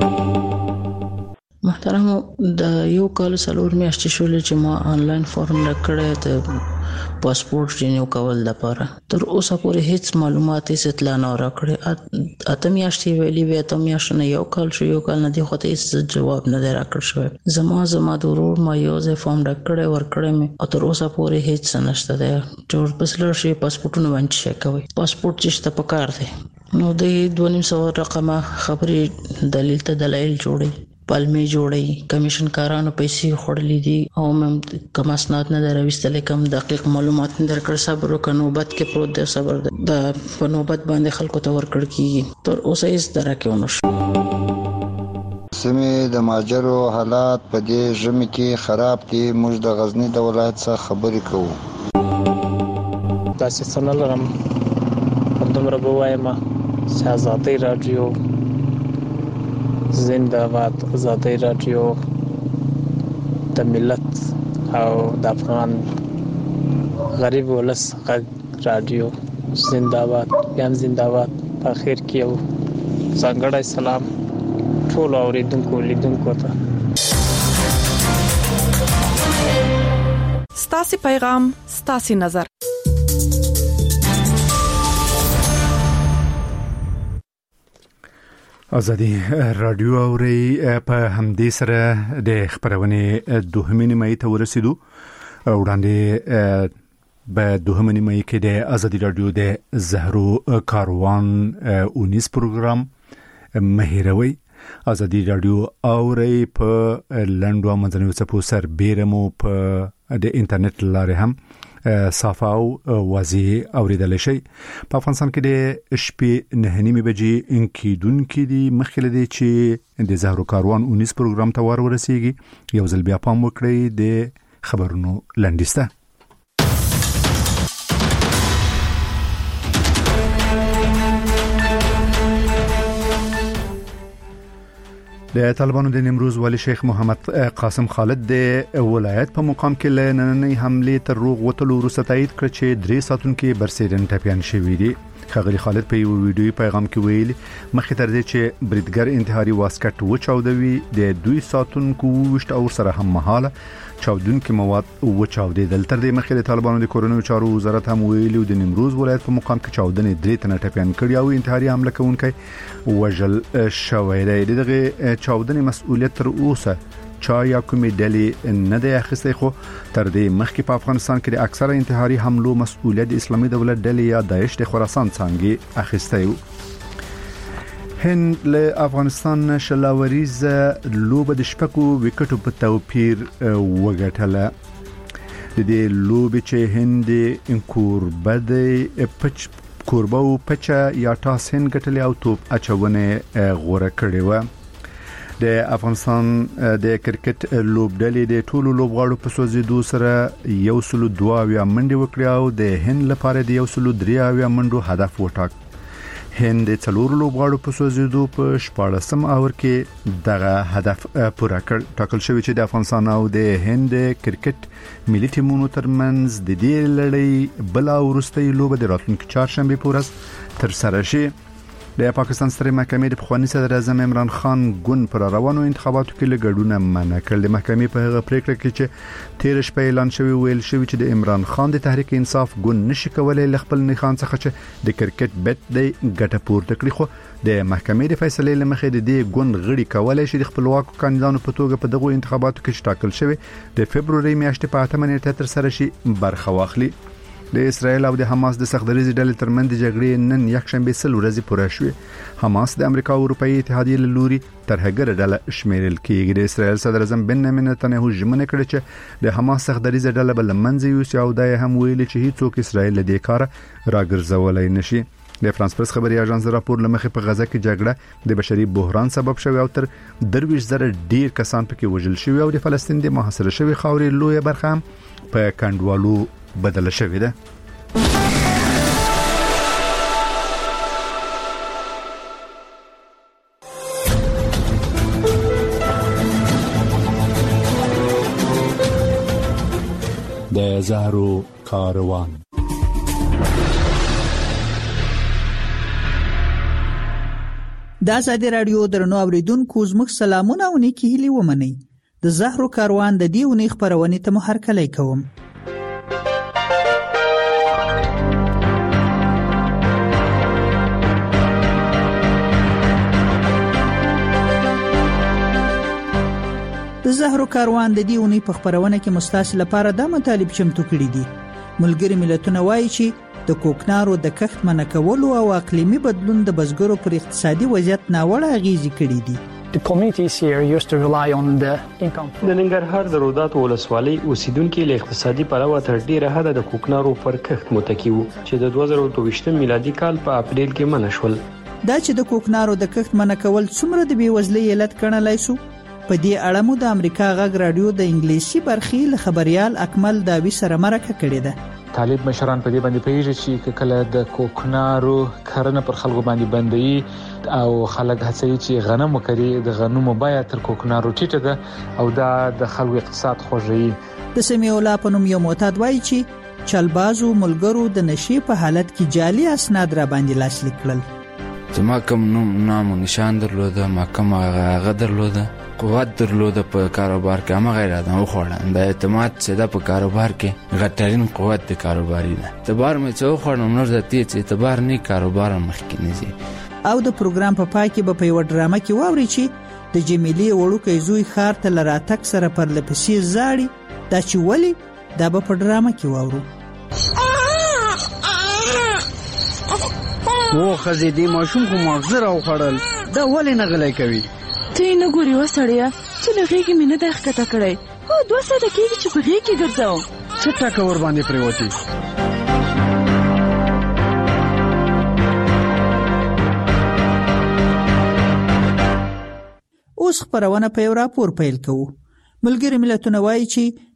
Speaker 17: محترم د یو کال څلور میاشتې شولې چې ما آنلاین فارم راکړی د پاسپورت رینیو کول لپاره. تر اوسه پورې هیڅ معلومات هیڅ اطلاع نه راکړې. اته میاشتې ویلې وې، اته میاشتې نه یو کال شو، یو کال نه دی خو ته هیڅ جواب نه دی راکړ شوی. زما زما د ورور ما یو ځای فارم راکړی ورکړی مې او تر اوسه پورې هیڅ نشته دی. چې بس لږ شي پاسپورتونه باندې چک کوي. پاسپورت چې شته پکار دی نو د دوه نیم سوه رقمه خبرې دلیل ته دلایل جوړي، پالمې جوړي، کمیشن کارانو پیسې خورلې دي او مم کم اسناد نه درويستل، کم دقیق معلومات نه درکړ. صبر وکړه، نوبت کې پروت دی، صبر دی. د په نوبت باندې خلکو ته ورکړ کیږي. تر اوسه هیڅ درکه ونه شو.
Speaker 18: سیمې د ماجرو حالات په دې ژمي کې خراب دي. موږ د غزنی د ولایت څخه خبرې کوو.
Speaker 19: تاسو څنګه لرم دومره بوایم چې آزادۍ رادیو زنده‌باد، آزادۍ رادیو د ملت او د افغان غریب ولس غږ رادیو زنده‌باد، یم زنده‌باد. په اخر کې یو ځانګړی سلام ټول اوریدونکو لیدونکو ته.
Speaker 20: ستاسو پیغام، ستاسو نظر.
Speaker 1: ازادي رادیو اوري په همدې سره د خبرونه دوهمه نیمه ته ورسېدو. وړاندې په دوهمه نیمه کې د ازادي رادیو د زهرو کاروان اونیس پروګرام مهیروي. ازادي رادیو اوري په لندو منځنوي چپو سر بیرمو په د انټرنیټ لارې هم صافه او واضح اوریدل شي. په افغانستان کې د شپې نه نیمه بجې انکیدونکو دي مخکله دي چې د زهرو کاروان اونیس پروګرام ته ور ورسیږي. یو ځل بیا پام وکړئ د خبرونو لنډیسته. د طالبانو د نیمروز والي شیخ محمد قاسم خالد د ولایت په مقام کې لنننۍ حمله تر روغ وتلو وروسته تایید کړ چې درې ساتونکو برسیرن ټپيان شوي دي. خغلی خالد په یو ویډیوي پیغام کې ویلي مخې تر دې چې بریدګر انتحاري واسکټ وچاودوي د دوی ساتونکو وشت او سره هم مهاله چاودونکو مواد وچاودېدل. تر دې مخکې د طالبانو د کورونو چارو وزارت هم ویلي د نیمروز ولایت په مقام کې چاودنې درې تنه ټپيان کړي او انتحاري حمله کوونکي وژل شوی دی. دغه چاودنې مسؤلیت تر اوسه چا یا کومې ډلې نه دی اخیستی، خو تر دې مخکې په افغانستان کې د اکثره انتحاري حملو مسؤلیت د اسلامي دولت ډلې یا داعش د خراسان څنګه اخیستی و. هند له افغانستان شلاوریز لوبه د شپږو وکټو په توپیر وګټله. د دې لوبې چې هند انکوربه د پچ کوربه او پچا یا ټاس هند ګټلې او توپ اچونه غوړه کړې و. د افغانستان د کرکټ لوبډلې د ټولو لوبغاړو په سوزیدو سره یو سلو دوه اویا منډې وکړې او د هند لپاره د یو سلو درې اویا منډو هدف وټاک. هند د څلور لوبغاړو په سوزیدو په شپاړسم اور کې دغه هدف پوره کړ. ټاکل شوی چې د افغانستان او د هند کرکټ ملي ټیمونو ترمنځ د دې لړۍ بل او وروستۍ لوبه د راتلونکي چهارشنبه په ورځ تر سره شي. د پاکستان سترې محکمې د پخوانی صدر اعظم عمران خان ګوند پر روانو انتخاباتو کې لګډونه منع کړل. د محکمې په هغه پریکړه کې چې تیر شپه اعلان شوی ویل شوی چې د عمران خان د تحریک انصاف ګوند نشي کولای ل خپل نخان څخه چې د کرکټ بیت د ګټه پورته کړي، خو د محکمې د فیصلې لمخې د دې ګوند غړي کولای شي د خپلواک کاندیدانو په توګه په دغه انتخاباتو کې شامل شوي د فبرवरी میاشتې په اتمه نیټه تر سره شي برخه واخلي. د اسرایل او د حماس د سختدریزې ډلې ترمنځ د جګړې نن یکشنبه سل ورځې پوره شوې. حماس د امریکا او اروپאי اتحادیې له لوري ترهګر ډله شمیرل کېږي. د اسرایل صدر اعظم بنیامین نتنیاهو ژمنه کړې چې د حماس سختدریزې ډله بل منځ یوسي او دا هم ویلي چې هیڅوک اسرایل له دې کار راګرځولای نشي. د فرانس پرس خبري اژانس راپور لمخې په غزه کې جګړه د بشري بحران سبب شوی او تر درویش زره ډیر کسان پکې وژل شوی او د فلسطین د محاصره شوی خاورې لوی برخه هم په کندوالو بدل شوی ده.
Speaker 21: د زهرو کاروان
Speaker 22: د ازادي رادیو درنو اوریدونکو زموږ سلامونه او نیکی هیلې ومنئ. د زهرو کاروان د دې اونۍ خبرونه ته محرکلی کوم. د زهرو کاروان د دې اونۍ په خبرونه کې مستاس لپاره د مطالب چمتو کړي دي. ملګری ملتونه وایي چې د کوکنارو د کښت منع کولو او اقلیمي بدلون د بزګرو پر اقتصادي وضعیت ناوړه اغیزې کړي دي.
Speaker 23: The communities here used to rely on the income.
Speaker 24: د ننګرهار د رودات ولسوالۍ اوسیدونکو له اقتصادي پلوه تر ډیره حد د کوکنارو پر کښت متکی وو چې د دوه زره دوه ویشت میلادي کال په اپریل کې منع شول.
Speaker 22: دا چې د کوکنارو د کښت منع کول څومره د بیوزلۍ علت ګڼلای شو، په دې اړه مو د امریکا غږ رادیو د انګلیسي برخې له خبريال اکمل داوی سره مرکه کړې ده.
Speaker 25: طالب مشران په دې باندې پیږي چې کله د کوکنارو کرنه پر خلکو باندې بندي او خلک هڅوي چې غنم وکړي، د غنمو بیه تر کوکنارو ټیټه ده او دا د خلکو اقتصاد خوږوي.
Speaker 22: د سمیع الله په نوم یو معتاد وایي چې چلبازو ملګرو د نشي په حالت کې جعلي اسناد را باندې لاسلیک کړل.
Speaker 26: چې ما کوم نوم نام او نشان درلوده، ما کوم هغه درلوده، قوت درلوده په کاروبار کې، هم غیر ادم خوړل د اعتماد څخه په کاروبار کې غټرین قوت د کاروباري ده. تبار مې څو خوړم نور د دې چې تبار نه کاروبار مخکې نه زی.
Speaker 22: او د پروګرام په پای کې به په یو ډرامه کې واوري چې د جمیلې وړوکې زوی خار ته لراتک سره پر لپسې زاړي. دا چې ولی دا به په ډرامه کې واورو.
Speaker 27: و خزې دې ماشوم خو مغزه راو خړل، دا ولې نه غلی کوي؟
Speaker 28: ته نه ګوري وسړیا چې لغېږي مې نه د ښکته کړی. هو دوه ساعته کېږي چې په غېږ کې ګرځوم.
Speaker 27: څه ټکه ور باندې پرېوتې؟
Speaker 22: اوس خبرونه په یو راپور پیل کوو. ملګری ملتونه وایي چې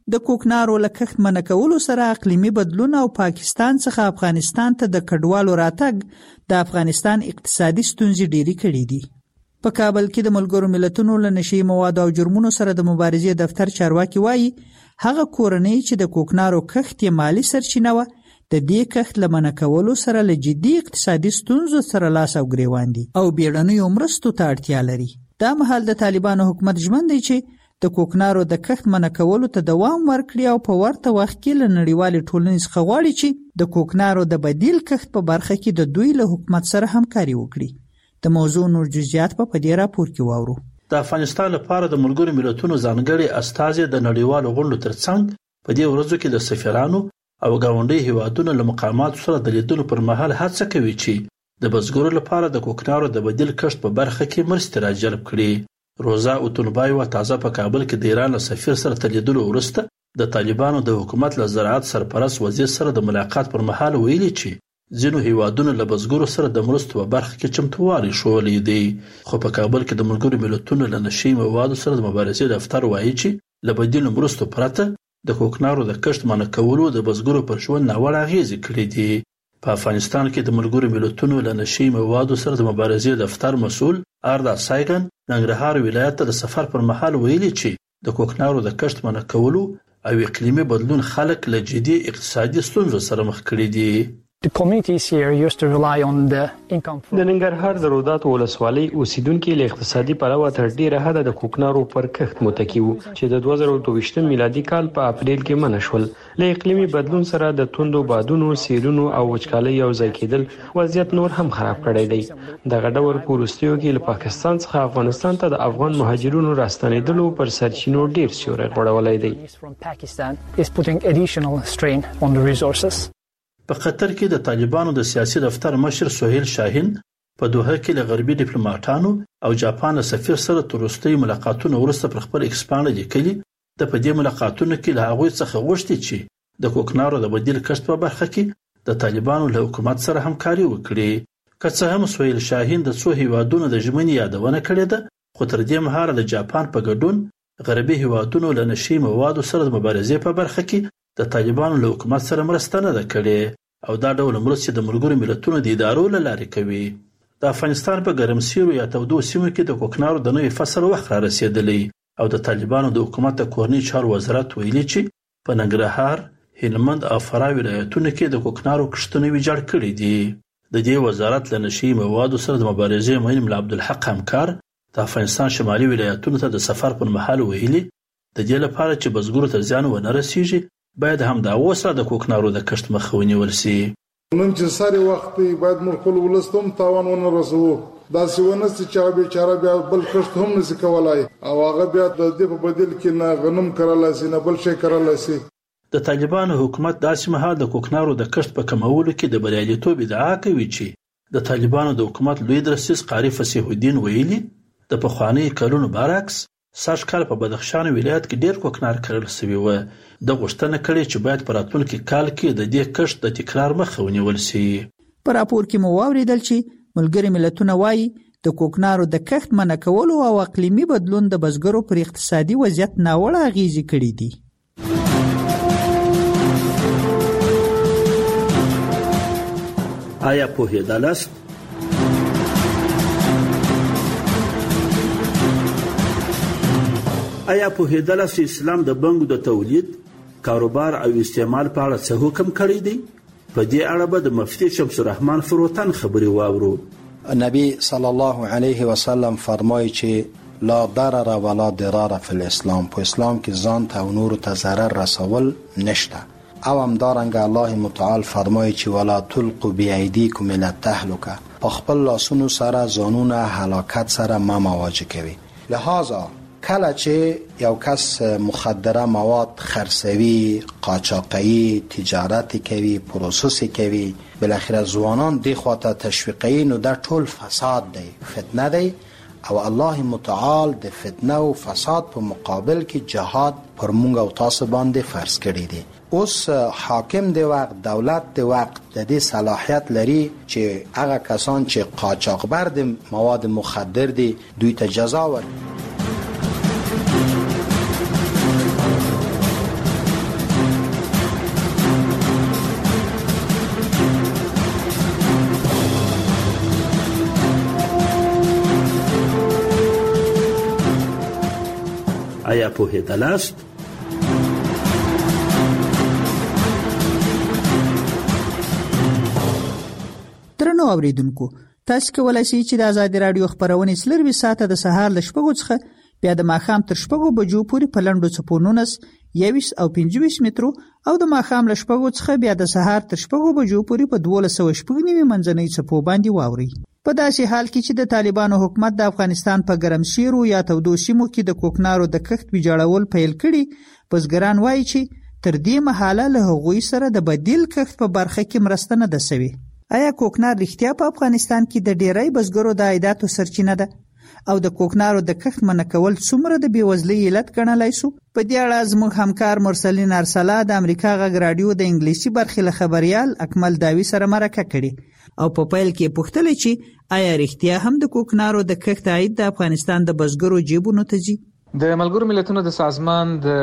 Speaker 22: د کوکنارو له کښت منع کولو سره اقلیمي بدلون او پاکستان څخه افغانستان ته د کډوالو راتګ د افغانستان اقتصادي ستونزې ډېرې کړې دي. په کابل کې د ملګرو ملتونو له نشي موادو او جرمونو سره د مبارزې دفتر چارواکي وایي هغه کورنۍ چې د کوکنارو کښت یې مالی سرچینه وه د دې کښت له منع کولو سره له جدي اقتصادي ستونزو سره لاس او ګریوان دي او بیړنیو مرستو ته اړتیا لري. دا مهال د طالبانو حکومت ژمن دی چې د کوکنارو د کښت منع کولو ته دوام ورکړي او په ورته وخت کې له نړیوالې ټولنې څخه غواړي چې د کوکنارو د بدیل کښت په برخه کې د دوی له حکومت سره همکاري وکړي. د موضوع نور جزئیات په دې راپور کې واورو.
Speaker 2: د افغانستان لپاره د ملګرو ملتونو ځانګړي استازي د نړیوالو غونډو ترڅنګ په دې ورځو کې د سفیرانو او ګاونډي هیوادونو له مقاماتو سره د لیدلو پر مهال هڅه کوي چې د بزګرو لپاره د کوکنارو د بدیل کښت په برخه کې مرستې راجلب کړي. روزا اوتونبایوا تازه په کابل کې د ایران له سفیر سره تر لیدلو وروسته د طالبانو د حکومت له زراعت سرپرست وزیر سره د ملاقات پر مهال ویلي چې ځینو هیوادونو له بزګرو سره د مرستو په برخه کې چمتووالی ښوولی دی. خو په کابل کې د ملګرو ملتونو له نشي موادو سره د مبارزې دفتر وایي چې له بدیل مرستو پرته د کوکنارو د کښت منع کولو د بزګرو پر ژوند ناوړه اغېزې کړې دي. په افغانستان کې د ملګرو ملتونو له نشي موادو سره د مبارزې دفتر مسؤل آردا سایګن ننګرهار ولایت ته د سفر پر مهال ویلي چې د کوکنارو د کښت منع کولو او اقلیمي بدلون خلک له جدي اقتصادي ستونزو سره مخ کړي دي.
Speaker 23: The communities here used to rely on the income from
Speaker 24: د ننګرهار د روداتو ولسوالۍ اوسیدونکو له اقتصادي پلوه تر ډیره حده د کوکنارو پر کښت متکی وو چې د دوه زره دوه ویشت میلادي کال په اپریل کې منع شول. له اقلیمي بدلون سره د توندو بادونو، سیلونو او وچکالۍ یو ځای کېدل وضعیت نور هم خراب کړی دی. دغه ډول په وروستیو کې له پاکستان څخه افغانستان ته د افغان مهاجرینو راستنېدلو پر سرچینو ډیر سیوری غوړولی دی.
Speaker 23: Pakistan is putting additional strain on the resources.
Speaker 2: په قطر کې د طالبانو د سیاسي دفتر مشر سهیل شاهین په دوحه کې له غربي ډیپلوماټانو او جاپان سفیر سره تر وروستي ملاقاتونو وروسته پر خپل ایکسپانډ لیکلي د په دې ملاقاتونو کې له هغوی څخه غوښتي چې د کوکنارو د بدیل کښت په برخه کې د طالبانو له حکومت سره همکاري وکړي. که څه هم سهیل شاهین د څو هیوادونو د ژمنې یادونه کړې ده، خو تر دې مهاله د جاپان په ګډون غربي هیوادونو له نشي موادو سره د مبارزې په برخه کې د طالبانو له حکومت سره مرسته نه ده کړې او دا ډول مرستې د ملګرو ملتونو د ادارو له لارې کوي. د افغانستان په ګرمسیرو یا تودو سیمو کې د کوکنارو د نوي فصل وخت را رسېدلی او د طالبانو د حکومت د کورني چارو وزارت ویلي چې په ننګرهار، هلمند او فراه ولایتونو کې د کوکنارو کښتونه ویجاړ کړي دي. د دې وزارت له نشي موادو سره د مبارزې معین ملا عبدالحق همکار د افغانستان شمالي ولایتونو ته د سفر پر مهال ویلي د دې لپاره چې بزګرو ته زیان ونه رسیږي باید هم دا اوسه د کوکنارو د کښت مخه ونیول شي.
Speaker 3: نن چې ساري وخت باید موږ خپل ولس ته هم تاوان ونه رسوو. داسې ونه سي چې بیچاره بیا بل کښت هم نشي کولای او هغه بیا د دې په بدیل کې نه غنم کرلی شي نه بل شی کرلی شي.
Speaker 2: د طالبانو حکومت داسې مهال د کوکنارو د کښت په کمولو کې د بریالیتوب ادعا کوي چې د طالبانو د حکومت لوی درسیز قاری فصیح الدین ویلي د پخواني کلونو برعکس سږ کال په بدخشان ولایت کې ډیر کوکنار کرل شوي و. د غوښتنه کړې چې باید په راتلونکي کال کې د دې کښت د تکرار مخه ونیول شي.
Speaker 22: په راپور کې مو واوریدل چې ملګري ملتونه وایي د کوکنارو د کښت منع کولو او اقلیمي بدلون د بزګرو پر اقتصادي وضعیت ناوړه اغیزې کړي دي.
Speaker 2: آیا پوهېدلاست آیا پوهېدلاست چې اسلام د بنګو د تولید، کاروبار او استعمال په اړه څه حکم کړی دی؟ په دې اړه به د مفتي شمس الرحمن فروتن خبرې واورو.
Speaker 4: نبی صلی الله علیه و سلم فرمایي چې لا ضرر ولا ضرار فی الاسلام، په اسلام کې ځان ته او نورو ته ضرر رسول نشته. او همدارنګه الله متعال فرمایي چې ولا تلقوا بأیدیکم الی التهلکه، په خپل لاسونو سره ځانونه هلاکت سره مه مواجه کوي. لہذا کله چې یو کس مخدره مواد خرڅوي، قاچاقوي، تجارت کوي، پروسس کوي، بالاخره ځوانان دې خواته تشویقوي، نو دا ټول فساد دی، فتنه دی او الله متعال د فتنه او فساد په مقابل کې جهاد پر مونږ او تاسو باندې فرض کړی دی. اوس حاکم دی وقت، دولت دی وقت د دې صلاحیت لري چې هغه کسان چې قاچاقبر دي، مواد مخدر دي، دوی ته جزا ورکړي.
Speaker 2: آیا پوهېدلاست؟
Speaker 22: درنو اوریدونکو، تاسو کولای شئ چې د آزادي رادیو خبرونه سلروي ساعته د سهار ل شپږو څخه بیا د ماښام تر شپږو بجو پورې په لنډو څپو نولس، یویشت او پنځه ویشت مترو او د ماښام له شپږو څخه بیا د سهار تر شپږو بجو پورې په دولس سوه شپږ نوي منځنۍ څپو باندې واورئ. په داسې حال کې چې د طالبانو حکومت د افغانستان په ګرمسیرو یا تودو سیمو کې د کوکنارو د کښت ویجاړول پیل کړي، بزګران وایي چې تر دې مهاله له هغوی سره د بدیل کښت په برخه کې مرسته نه ده سوې. آیا کوکنار رښتیا په افغانستان کې د ډیری بزګرو د عایداتو سرچینه ده او د کوکنارو د کښت منع کول څومره د بېوزلۍ علت ګڼلی سو؟ په دې اړه زموږ همکار مرسلین ارسلا د امریکا غږ راډیو د انګلیسي برخې له خبریال اکمل داوی سره مرکه کړې او په پیل کې پوښتلې چې آیا رښتیا هم د کوکنارو د کښت عاید د افغانستان د بزګرو جیبونو ته ځي؟
Speaker 25: د ملګرو ملتونو د سازمان د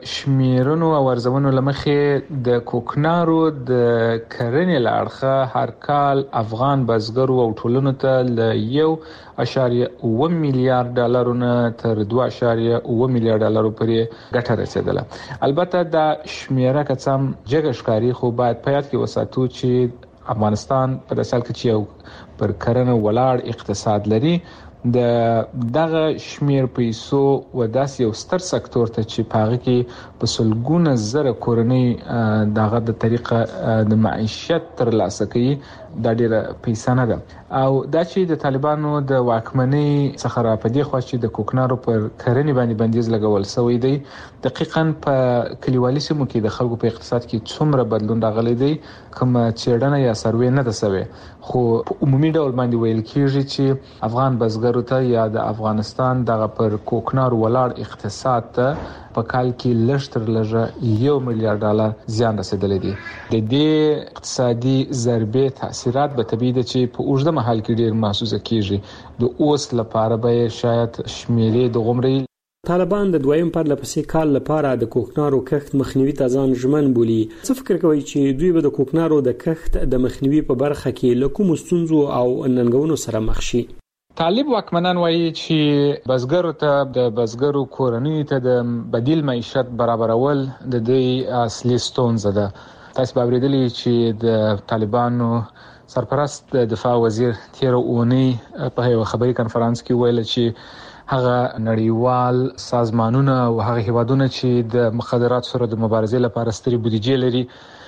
Speaker 25: شمیرنو او ارزونو لمخې د کوکنارو د کرنې له اړخه هر کال افغان بزګرو او ټولنو ته له یو اشاریه اوه میلیارډ ډالرونه تر دوه اشاریه اوه میلیارډ ډالرو پورې ګټه رسیدله. البته دا شمیره که څه هم جګه ښکاري، خو باید په یاد کې وساتو چې افغانستان په داسې حال کې چې یو پر کرنه ولاړ اقتصاد لري، د دغه شمیر پیسو و داسې یو ستر سکتور ته چې په هغه کې په سلګونه زره کورنۍ دغه د طریقه د معیشت ترلاسه کوي، دا ډیره پیسه نه ده. او دا چې د طالبانو د واکمنۍ څخه را پدې خو چې د کوکنارو پر کرنې باندې بندیز لګول شوی دی، دقیقاً په کلیوالي سیمو کې د خلکو په اقتصاد کې څومره بدلون راغلی دی کوم چیرډنه یا سروې نه ده شوی. خو په عمومي ډول باندې ویل کیږي چې افغان بزګرو ته یا د افغانستان دغه پر کوکنارو ولاړ اقتصاد ته په کال کې لږ تر لږه یو میلیارډ ډالر زیان رسیدلی دی. د دې اقتصادي ضربې تاثیرات به طبیعي ده چې په اوږده مهال کې ډیر محسوسه کیږي. د اوس لپاره به شاید شمیرې د غومرې
Speaker 24: طالبان د دویم پرله پسې کال لپاره د کوکنارو کښت مخنیوي ته ځان ژمن بولي. څه فکر کوي چې دوی به د کوکنارو د کښت د مخنیوي په برخه کې له کومو ستونزو او ننګونو سره مخ شي؟
Speaker 25: طالب واکمنان وایي چې بزګرو ته د بزګرو کورنۍ ته د بدیل معیشت برابرول د دې اصلي ستونزه ده. تاسو به اورېدلی چې د طالبانو سرپرست د دفاع وزیر تیر اونۍ په یو خبري کانفرنس کې ویل چې هغه نړیوال سازمانونه او هغه هیوادونه چې د مخدرات سره د مبارزې لپاره ستري بودیجې لري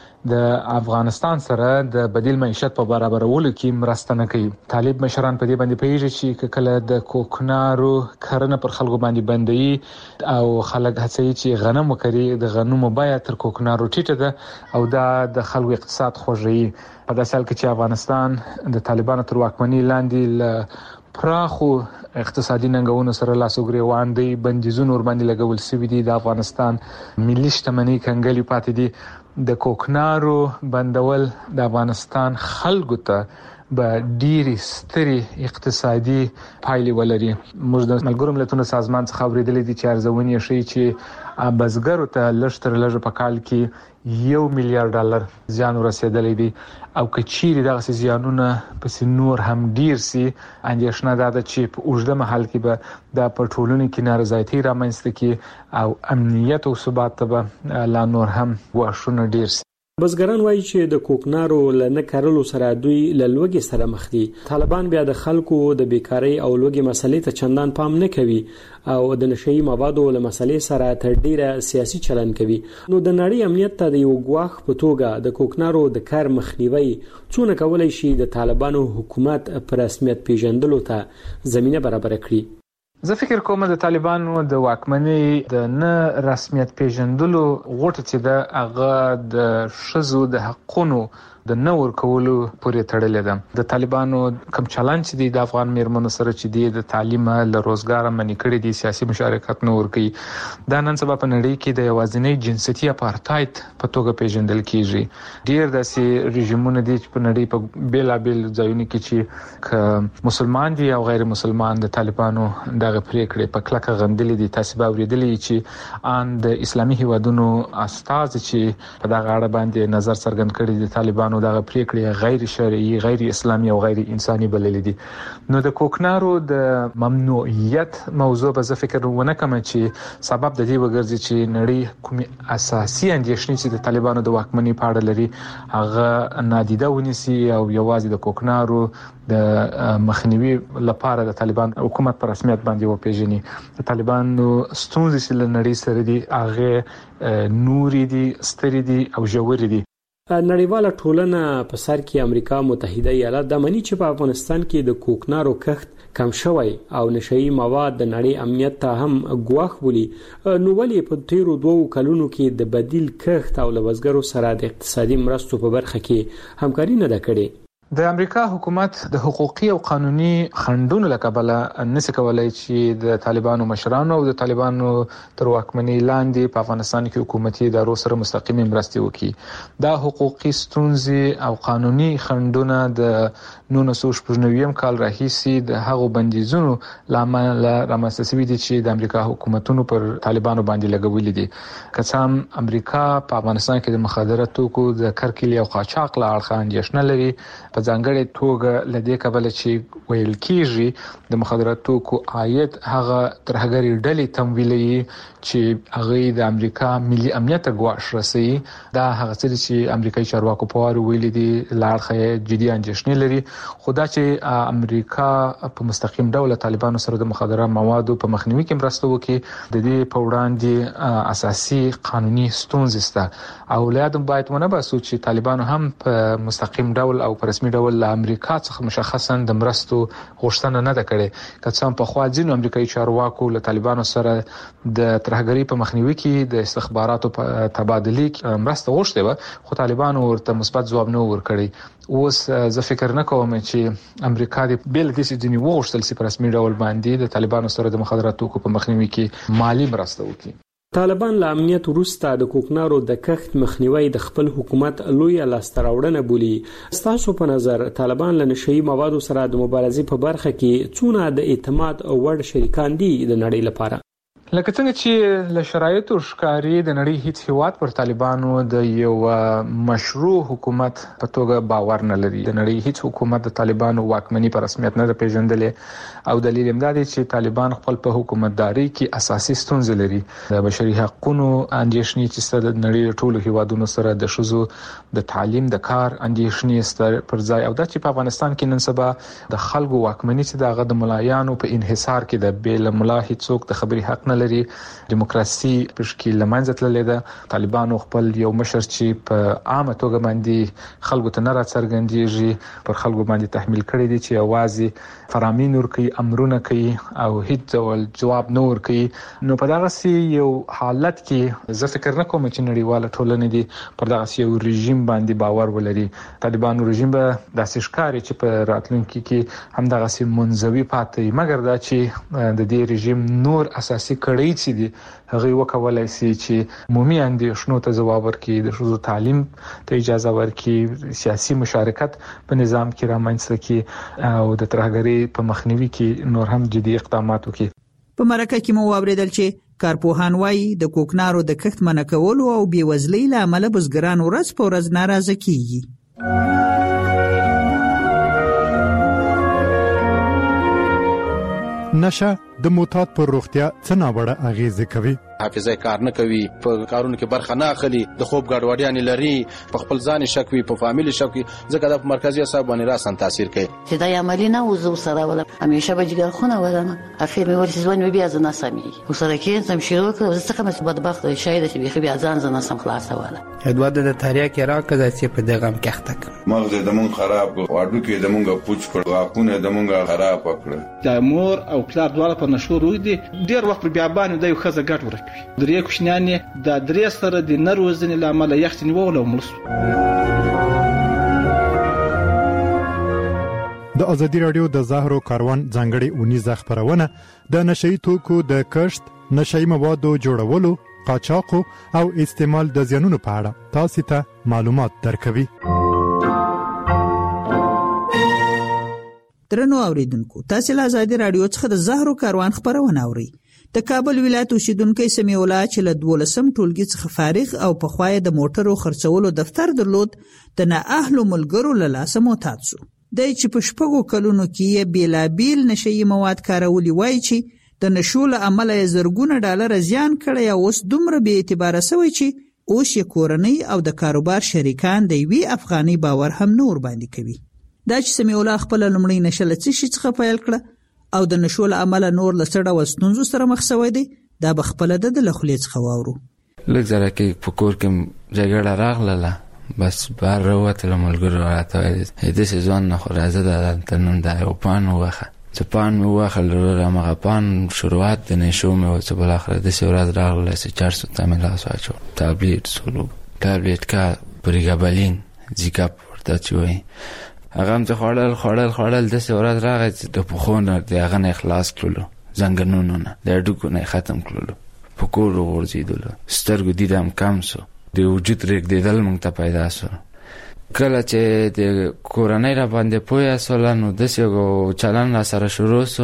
Speaker 25: د افغانستان سره د بدیل معیشت په برابرولو کې مرسته نه کوي. طالب مشران په دې باندې پیږي چې کله د کوکنارو کرنه پر خلکو باندې بندي او خلک هڅوي چې غنم وکړي، د غنمو بیه تر کوکنارو ټیټه ده او دا د خلکو اقتصاد خوږوي. په داسې حال کې چې افغانستان د طالبانو تر واکمنۍ لاندې له پراخو اقتصادي ننګونو سره لاسو ګریوان دی، بندیزونه ور باندې لګول شوي دي، د افغانستان ملي شتمنۍ کنګلې پاتې دي. د کوکنارو بندول د افغانستان خلکو ته به ډېری سترې اقتصادي پایلې ولري. موږ د ملګرو ملتونو سازمان څخه اورېدلي دي چې ارزونې یې ښیي چې بزګرو ته لږ تر لږه په کال کې یو میلیارډ ډالر زیان ورسېدلی دی او که چیرې دغسې زیانونه پسې نور هم ډیر سي، اندېښنه دا ده چې په اوږده مهال کې به دا په ټولنو کې نارضایتي رامنځته کړي او امنیت او ثبات ته به لا نور هم واښونه ډیر سي.
Speaker 24: بزګران وایي چې د کوکنارو له نه کرلو سره دوی له لوږې سره مخ دي. طالبان بیا د خلکو د بیکارۍ او لوږې مسلې ته چندان پام نه کوي او د نشهیي موادو له مسلې سره تر ډیره سیاسي چلن کوي. نو د نړۍ امنیت ته د یو ګواښ په توګه د کوکنارو د کار مخنیوي څونه کولای شي د طالبانو حکومت په رسمیت پیژندلو ته زمینه برابر کړي؟
Speaker 25: زه فکر کوم د طالبانو د واکمنۍ د نه رسمیت پیژندلو غوټه چې د هغه د ښځو د حقونو د نه ورکولو پورې تړلې ده. د طالبانو کوم چلند چې دی د افغان میرمنو سره چې دی د تعلیم له روزګار منې کړي دي، سیاسي مشارکت نه ورکوي، دا نن سبا په نړۍ کې د یوازینۍ جنسیتي اپارتاید په توګه پیژندل کیږي. ډیر داسې رژیمونه دي چې په نړۍ په بیلابیل ځایونو کې چې که مسلمان دي او غیر مسلمان د طالبانو دغه پریکړې په کلکه غندلې دي. تاسو به اورېدلي چې ان د اسلامي هیوادونو استازي چې په دغه اړه باندې نظر څرګند کړي دي، طالبان طالبانو دغه پریکړې غیر شرعي، غیر اسلامي او غیر انساني بللې دي. نو د کوکنارو د ممنوعیت موضوع به زه فکر ونه کوم چې سبب د دې وګرځي چې نړۍ کومي اساسي اندېښنې چې د طالبانو د واکمنۍ په اړه لري هغه نادیده ونیسي او یوازې د کوکنارو د مخنیوي لپاره د طالبان حکومت پر رسمیت باندې وپیژني. د طالبانو ستونزې چې له نړۍ سره دي هغه نوري دي، ستري دي او ژوري دي.
Speaker 24: نړیواله ټولنه په سر کې امریکا متحده ایالات د منی چې په افغانستان کې د کوکنارو کښت کم شوی او نشئی مواد د نړۍ امنیت ته هم ګواښ بولي، نو ولې په تیرو دوو کلونو کې د بدیل کښت او لوزګرو سره د اقتصادي مرستو په برخه کې همکاري نه ده کړې؟
Speaker 25: د امریکا حکومت د حقوقي او قانوني خنډونو لکبله نشي کولای چې د طالبانو مشرانو او د طالبانو تر واکمنۍ لاندې په افغانستان کې حکومتي ادارو سره مستقیم مرستې وکړي. دا حقوقي ستونزې او قانوني خنډونه د نولس سوه شپږ نوي کال راهیسې د هغو بندیزونو لامل رامنځته شوي دي چې د امریکا حکومتونو پر طالبانو باندې لګولي دي. که څه هم امریکا په افغانستان کې د مخدره توکو د کرکیلې او قاچاق له اړخه اندېښنه لري، په ځانګړې توګه لدې کبله چې ویل کیږي د مخدره توکو عاید هغه ترهګري ډلې تمویلوي چې هغه د امریکا ملي امنیت ګواښ رسوي. دا هغه څه چې امریکایي چارواکو په واره ویلي دي لاړخه جدي اندېښنې لري. خدا چې امریکا په مستقیم ډول طالبانو سره د مخدره موادو په مخنیوي کې مرسته وکړي د دې په وړاندې اساسي قانوني ستونزې شته او لادم باید ونه باسو چې طالبانو هم په مستقیم ډول او په رسمي ډول له امریکا څخه مشخصا د مرستو غوښتنه نه ده کړې. که څه هم په خوا ځینو امریکایي چارواکو له طالبانو سره د ترهګرۍ په مخنیوي کې د استخباراتو په تبادلې کې مرسته غوښتې وه، خو طالبانو ورته مثبت ځواب نه ورکړی. اوس زه فکر نه کوم چې امریکا د بیل د سې دني وغوښتل چې په رسمي ډول باندې د طالبانو سره د مخدره توکو په مخنیوي کې مالی مرسته وکړي.
Speaker 24: طالبان له امنیت وروسته د کوکنارو د کښت مخنیوي د خپل حکومت لوی لاسته راوړنه بولي. ستاسو په نظر طالبان له نشئی موادو سره د مبارزې په برخه کې څونه د اعتماد وړ شریکان دي د نړۍ لپاره؟
Speaker 25: لکه څنګه چې له شرایطو ښکاري د نړۍ هیڅ هیواد پر طالبانو د یو مشروع حکومت په توګه باور نه لري. د نړۍ هیڅ حکومت د طالبانو واکمنۍ په رسمیت نه پیژندلې او دلیل هم دا دی چې طالبان خپل په حکومتداري کې اساسي ستونزې لري. د بشري حقوقو اندېښنې چې د نړۍ ټولو هیوادونو سره د شذو د تعلیم د کار اندېښنې ستر پر ځای او دا چې په افغانستان کې نن سبا د خلکو واکمنۍ چې دغه د ملایانو په انحصار کې د بیل ملا هیڅوک د خبري حق نه لري. دیموکراسي په شکل لمنځه تللې ده. طالبانو خپل یو مشر چې په عامه توګه باندې خلکو ته نه راڅرګندېږي پر خلکو باندې تحمیل کړی دي چې اوازې فرامین ورکي، امرونه کوي او هیڅ ډول جواب نه ورکي. نو په دغه سي یو حالت کې زه فکر نه کوم چې نړیواله ټولنه دي پر دغه سي یو رژیم باندې باور ولري. طالبانو رژیم به داسې ښکاري چې په راتلونکي کې هم دغه سي منځوي پاتې، مګر دا چې د دې رژیم نور اساسي کړي چې دي هغه وکولای شي چې عمومي اندېښنو ته ځواب ورکړي، د ښځو تعلیم ته اجازه ورکړي، سیاسي مشارکت په نظام کې رامنځته کړي او د ترهګرۍ په مخنیوي کې نور هم جدي اقدامات وکړي.
Speaker 22: په مرکه کې مو واوریدل چې کارپوهان وايي د کوکنارو د کښت منع کولو او بېوزلۍ له امله بزګران ورځ په ورځ ناراضه کیږي.
Speaker 1: نشه د موتات پر روغتیا څه ناوړه اغیزه کوي؟
Speaker 5: حافظه کار نه کوي، په کارونو کې برخه نه اخلي، د خوب ګډوډیان لري، په خپل ځان شک وي، په فامیل شک وي، ځکه د مرکزي اعصاب باندې راسن تاثیر کوي.
Speaker 6: چې دا عملی نه وزو سره ولا همیشه به جګر خونه ولنه اخر مې ورسې ځوان بیا ځنه سمي وسره کې سم شروع کړ زه څنګه مې بدبخت شاید چې بیا ځان ځنه سم خلاص ولا
Speaker 9: ادوار د تاریخ کې راکړه چې په دغه کښتک
Speaker 10: مغز د مون خراب واډو کې د مونږه پوچ کړ واقونه د مونږه خراب کړ.
Speaker 11: د مور او پلار دواړه په نشو روي دي ډیر وخت بیا باندې د یو خزه ګټ ورکوي. درې کوشنانه د درې سره د نروزنې لامل یختنی وغلو ملس.
Speaker 1: د ازادي رادیو د زهرو کاروان ځانګړي اونیزه خبرونه د نشئی توکو د کښت، نشئی موادو جوړولو، قاچاق او استعمال د زیانونو په اړه تاسو ته معلومات درکوي.
Speaker 22: درنو اوریدونکو، تاسو له ازادي رادیو څخه د زهرو کاروان خبرونه اورئ د کابل ولایت اوسیدونکی سمیع الله چې له دولسم ټولګي څخه فارغ او پخوا یې د موټرو خرڅولو دفتر درلود د نااهلو ملګرو له لاسه معتاد سو. دی چې په شپږو کلونو کې یې بېلابېل نشهیي مواد کارولي وایي چې د نشو له امله یې زرګونه ډالره زیان کړی او اوس دومره بې اعتباره سوی چې اوس یې کورنۍ او د کاروبار شریکان د یوې افغانۍ باور هم نه ورباندې کوي. دا چې سمیع الله خپله لومړۍ نشه له څه شي څخه پیل کړه او د نشو له امله نور له څه ډول ستونزو سره مخ شوی دی، دا به خپله د ده له خولې څخه واورو.
Speaker 26: لږ ځله کې په کور کې جګړه راغله، بس بهر راووتله، ملګرو راته ویل داسې ځوان نه خو راځه دلته نن دا یو پان ووخه. چې پان مې ووخل وروره همغه پان شروعات د نشو مې و چې بالاخره داسې ورځ راغله چې چار سو ته مې لاس واچو. تابلیټ سولو تابلیټ کا پریګابلین زیکاپ ورته چې وایي هغه هم چې خوړل خوړل خوړل داسې ورځ راغی چې د پښو نه د هغه نه خلاص کړلو، زنګنونو نه د هډوکو نه ختم کړلو، په کور وغورځېدلو، سترګو دید هم کم سو، د وجود رېږدېدل موږ ته پیدا سو. کله چې د کورنۍ را باندې پوه سوله نو داسې یو چلن را سره شروع سو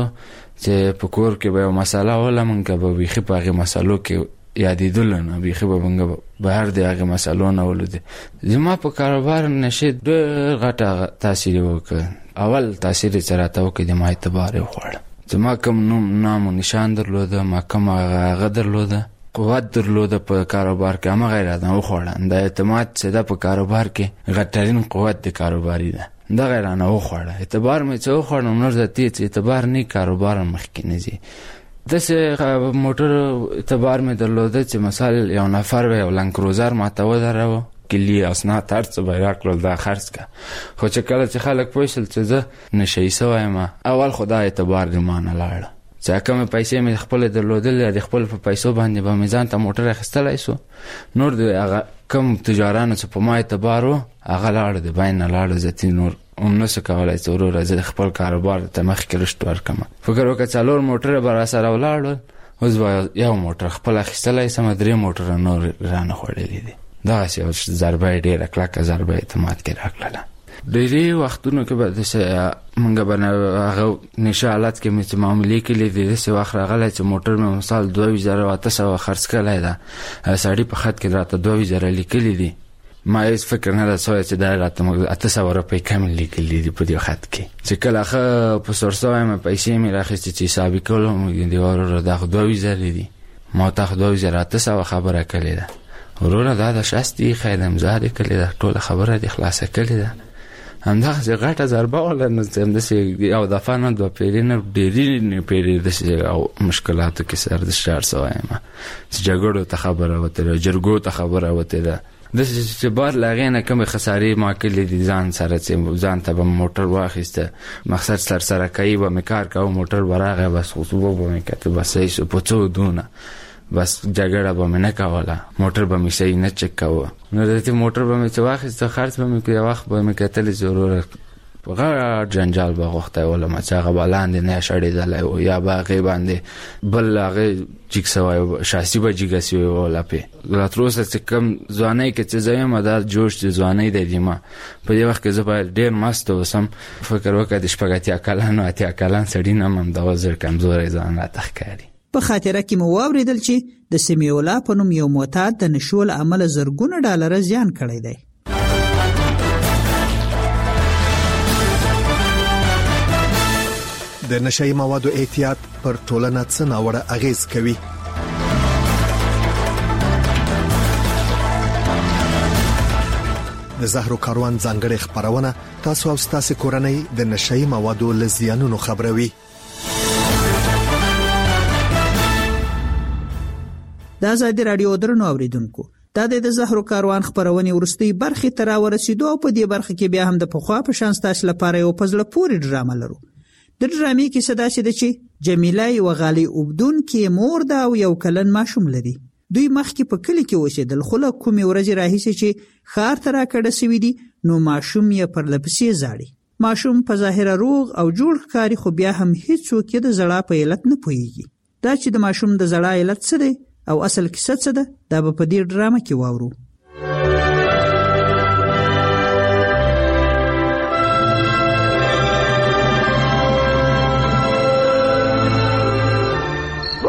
Speaker 26: چې په کور کې به یو مسله وله موږ به بیخي په هغې مسلو کې یادېدلو نه، بیخي به موږ بهر د هغې مسلو نه ولودې. زما په کاروبار نشې ډېر غټه تاثیر یې وکړ. اول تاثیر یې چې راته وکړ د ما اعتبار یې وخوړه. چې ما کوم نوم نام و نشان درلوده، ما کوم هغه درلوده، قوت درلوده په کاروبار کې، همغه یې راته وخوړه. دا اعتماد چې ده په کاروبار کې غټترین قوت د کاروباري ده، دغه یې رانه وخوړه. اعتبار مې چې وخوړ نو نور د دې چې اعتبار نه کاروبار مخکې نه ځي. داسې موټر اعتبار مې درلوده چې مثال یو نفر به یو لنګ کروزر ماته ودروه، کلي اسناد هر څه به یې راکړل دا خرڅ که. خو چې کله چې خلک پوه شول چې زه نشهیي سوی یم، اول خو دا اعتبار د ما نه لاړه. چې کومې پیسې مې خپلې درلودلې د خپل په پیسو باندې به مې ځان ته موټر اخیستلی سو، نور د هغه کوم تجارانو چې په ما اعتبار و هغه لاړه، د بین نه لاړه. زه نور هم نسو کولی چې وروره زه د خپل کاروبار ته مخکې رشد ورکړم. فکر وکړه څلور موټره به راسره ولاړل، اوس به یو موټر خپل اخیستلی سم، درې موټره نور رانه خوړلي دي. دغسې یو ضربه یې ډېره کلکه ضربه اعتماد کې راکړله. ډېرې وختونو کې به داسې موږ به هغه نشه حالت کې مې چې معاملې کړي دي، داسې وخت راغلی چې موټر مې مثال دوه ویشت زره اته سوه خرڅ کړی ده، سړي په خط کې راته دوه ویشت زره لیکلي دي. ما هیڅ فکر نه ده سوی چې دا راته اته سوه روپۍ کمې لیکلي دي په دې خط کې. چې کله ښه په سور سوی مې پیسې مې راخیستې چې حسابي کولم، دې وروره دا خو دوه ویشت زره دي، ما ته خو دوه ویشت زره اته سوه خبره کړې ده. وروره دا د شست ایښی ده، امضا دې کړې ده، ټوله خبره دې خلاصه کړې ده. همدغسې غټه ضربه وله. نو همداسې یو دفعه نه دوه پیرې نه ډېرې پیرې داسې مشکلاتو کې سر د شار سوی یم، چې جګړو ته خبره وتې ده، جرګو ته خبره وتې ده، داسې چې بار له هغې نه کومې خسارې ما کړلې دي ځان سره، چې ځان ته به مې موټر واخیسته، مقصد سر سره کوي به مې کار کوه، موټر به راغی بس خصوبه به مې کته، بس صحیح شو په څو دونه، بس جګړه به مې نه کوله، موټر به مې صحیح نه چک کوه. نو د دې موټر به مې چې واخیسته، خرڅ به مې کړی، وخت به مې کتلی چې وروره غټ جنجال به غوښتی ولم، چې هغه به لاندې نه شړېدلی و، یا به هغې باندې بل هغې جګ سوی و، شاسي به جګه سوې و لپې. لا تر اوسه چې کوم ځوانۍ کې چې زه یم، دا جوش چې ځوانۍ دی د ما په دې وخت کې زه باید ډېر مست اوسم. فکر وکړه د شپږ اتیا کلن و اتیا کلن سړي نه م همدغه زر کمزوری ځان راته ښکاري.
Speaker 22: په خاطره کې مو واورېدل چې د سمیع الله په نوم یو معتاد د نشو له امله زرګونه ډالره زیان کړی دی.
Speaker 7: د نشهیي موادو احتیاط پر ټولنه څه ناوړه اغیز کوي؟ د زهرو کاروان ځانګړې خبرونه تاسو او ستاسو کورنۍ د نشهیي موادو له زیانونو خبروي.
Speaker 22: د آزادي راډیو درنو اوریدونکو، دا د زهرو کاروان خبرونه ورستۍ برخې ته راورسېدو او په دې برخه کې بیا هم د پخوا په شان ستاسو لپاره یو په زړه پورې ډرامه لرو. د ډرامې کیسه داسې ده چې جمیله یوه غالۍ اوبدونکې مور ده او یو کلن ماشوم لري. دوی مخکې په کلي کې اوسېدل، خو له کومې ورځې راهیسې چې ښار ته راکډه سوي دي نو ماشوم یې پرله پسې زاړي. ماشوم په ظاهره روغ او جوړ ښکاري، خو بیا هم هیڅوک یې د زړا په علت نه پوهیږي. دا چې د ماشوم د زړا علت څه دی او اصل کیسه څه ده، دا به په دې ډرامه کې واورو.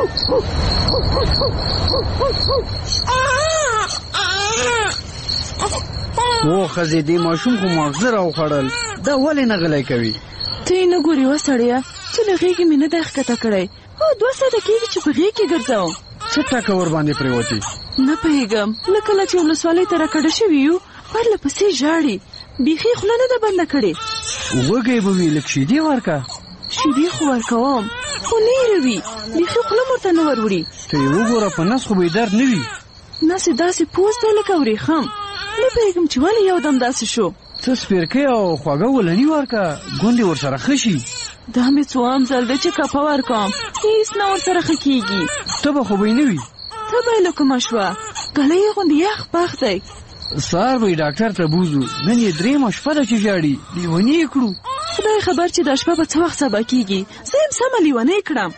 Speaker 27: او خزې دې ماشوم خو ماغزه راوخوړل، دا ولې نه غلی کوي؟
Speaker 28: ته یې نه ګورې وسړیه چې له غېږې مې نه دی ښکته کړی او دوه ساعته کېږي چې په غېږ کې ګرځوم.
Speaker 27: څه ټکه ور باندې پرېوتې؟
Speaker 28: نه پوهېږم، له کله چې ولسوالۍ ته راکډه شوي یو پرله پسې ژاړي، بیخي خوله نه ده بنده کړې.
Speaker 27: وږی به وي، لږ شیدې ورکه.
Speaker 28: شیدې خو ورکوم خو نیره وي، بیخي خوله م ورته نه ور وړي.
Speaker 27: ته یې وګوره په نس خو به یې درد نه وي.
Speaker 28: نس یې داسې پوس دی لکه ورېښم. نه پوهېږم چې ولې یو دم داسې شو.
Speaker 27: څه سپېرکۍ او خوږه ولني ورکه، ګوندې ورسره ښه شي.
Speaker 28: دا مې څوام ځل دی چې کپه ورکوم، هېڅ نه ورسره ښه کېږي.
Speaker 27: تبه خو به یې نه وي.
Speaker 28: تبه یې له کومه شوه، ګله یې غوندې یخ پخ دی.
Speaker 27: سهار به یې ډاکټر ته بوځو، نن یې درېیمه شپه ده چې ژاړي، لیوني یې کړو.
Speaker 28: خدای خبر چې دا شپه به څه وخت سبا کېږي، زه یم سمه لیونی کړم.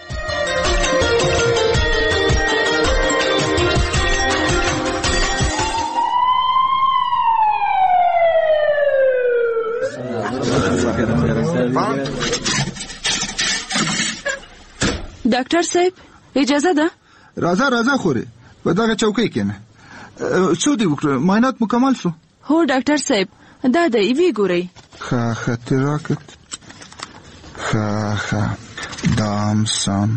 Speaker 28: ډاکټر صاحب اجازه ده؟
Speaker 8: راځه راځه خورې، په دغه چوکۍ کښېنه. څه دې وکړه؟ معاینات مکمل شو؟
Speaker 28: هو ډاکټر صاحب، دا دی ویې ګورئ.
Speaker 8: ښه ښه تراکت، ښه ښه دا هم سم،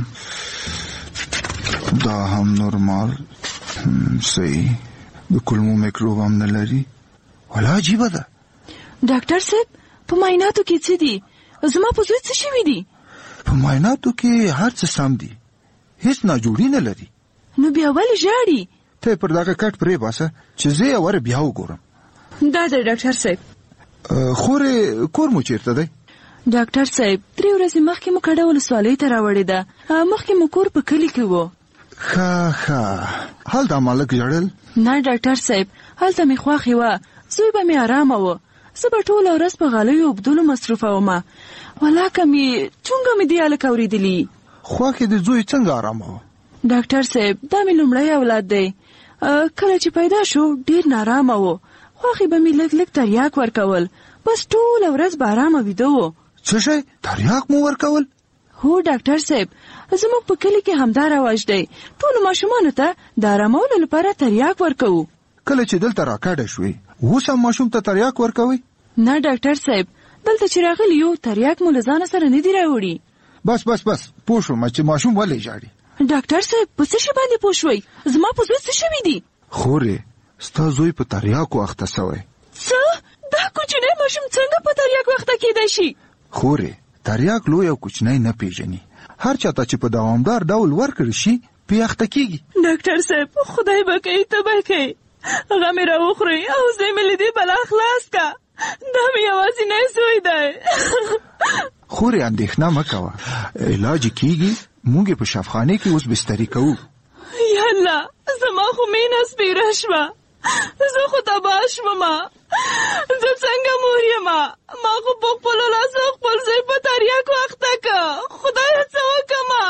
Speaker 8: دا هم نورمال، صحیح، د کولمو میکروب هم نه لري. ولا عجیبه ده.
Speaker 28: ډاکټر صاحب په معایناتو کې څه دي؟ زما په زوی څه شوي دي؟
Speaker 8: په معایناتو کې هر څه سم دي، هیڅ ناجوړي نه لري.
Speaker 28: نو بیا ولې ژاړي؟
Speaker 8: ته پر دغه کټ پرې باسه چې زه یې ور بیا وګورم.
Speaker 28: دا دی ډاکټر صاحب.
Speaker 8: خورې کور مو چیرته دی؟
Speaker 28: ډاکټر صاحب درې ورځې مخکې مو کډه ولسوالۍ ته راوړې ده، مخکې مو کور په کلي کې و.
Speaker 8: ښه ښه هلته مالک ژړل؟
Speaker 28: نه ډاکټر صاحب، هلته مې خوښې وه، زوی به مې ارامه و، زه به ټوله ورځ په غالیو اوبدلو مصروفه ومه، ولاکه مې چونګه مې دې هلک اورېدلي.
Speaker 8: خوښې د زوی څنګه ارامه وه؟
Speaker 28: ډاکټر صاحب دا مې لومړی اولاد دی، کله چې پیدا شو ډېر نارامه و، خوښې به مې لږ لږ تریاک ورکول، بس ټوله ورځ به ارامه ویده و.
Speaker 8: څه شی تریاک مو ورکول؟
Speaker 28: هو ډاکټر صاحب، زموږ په کلي کې همدا رواج دی، ټولو ماشومانو ته د ارامولو لپاره تریاک ورکوو.
Speaker 8: کله چې دلته راکډه شوې اوس هم ماشوم ته تریاک ورکوئ؟
Speaker 28: نه ډاکټر صاحب، دلته چې راغلي یو تریاک مو له ځانه سره نه دي راوړي.
Speaker 8: بس بس بس پوه شوم چې ماشوم ولې ژاړي.
Speaker 28: ډاکټر صاحب په څه شي باندې پوه شوئ؟ زما په زوی څه شوي دي؟
Speaker 8: خورې ستا زوی په تریاکو اخته سوی.
Speaker 28: څه؟ دا کوچنی ماشوم څنګه په تریاکو اخته کېدای شي؟
Speaker 8: خورې تریاک لوی او کوچنی نه پیژني، هر چاته چې په دوامدار ډول ورکړل شي پې اخته کېږي.
Speaker 28: ډاکټر صاحب خدای به کوي ته به کوي، هغه مې راوخورئ او زه مې له دې بلا خلاص کا، دا مې یوازینی زوی دی.
Speaker 8: خورې اندېښنه مه کوه، علاج کېږي، موږ یې په شفخانه کې اوس بستري کوو.
Speaker 28: یا الله زما خو مینه سپیره شوه، زه خو تباه شومه، زه څنګه مور یمه، ما خو په خپلو لاسو خپل زوی په تریاکو اخته که، خدایه څه وکمه.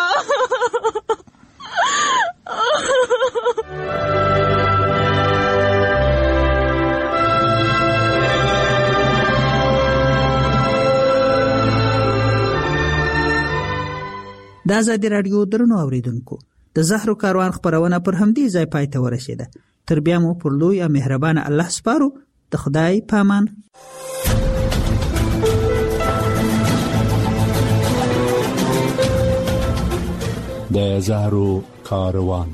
Speaker 22: د ازادي راډیو درنو اوریدونکو، د زهرو کاروان خپرونه پر همدې ځای پای ته ورسېده. تر بیا مو پر لوی او مهربانه الله سپارو. د خدای پامان.
Speaker 21: د زهرو کاروان.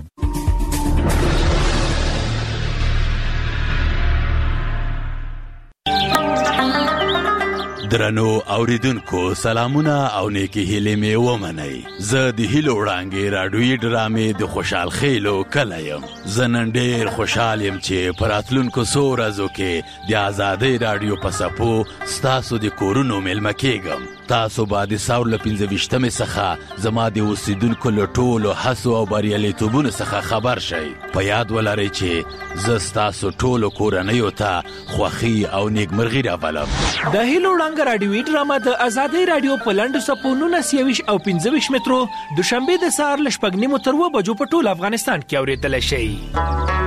Speaker 12: درنو اوریدونکو سلامونه او نیکی هیلې مې ومنئ. زه د هیلو وړانګې راډیویي ډرامې د خوشحال خیلو کلی یم. زه نن ډېر خوشحال یم چې په راتلونکو څو ورځو کې د ازادۍ راډیو په څپو ستاسو د کورونو میلمه کېږم. تاسو به د ساور له پنځه ویشتمې څخه زما د اوسیدونکو له ټولو هڅو او بریالیتوبونو څخه خبر شئ. په یاد ولرئ چې زه ستاسو ټولو کورنیو ته خوښي او نیکمرغي راولم.
Speaker 13: د هیلو وړانګه راډیویي ډرامه د ازادۍ راډیو په لنډو څپو نولس یویشت او پنځه ویشت مترو دوشنبې د سهار له شپږ نیمو تر اوه بجو په ټول افغانستان کې اورېدلی شئ.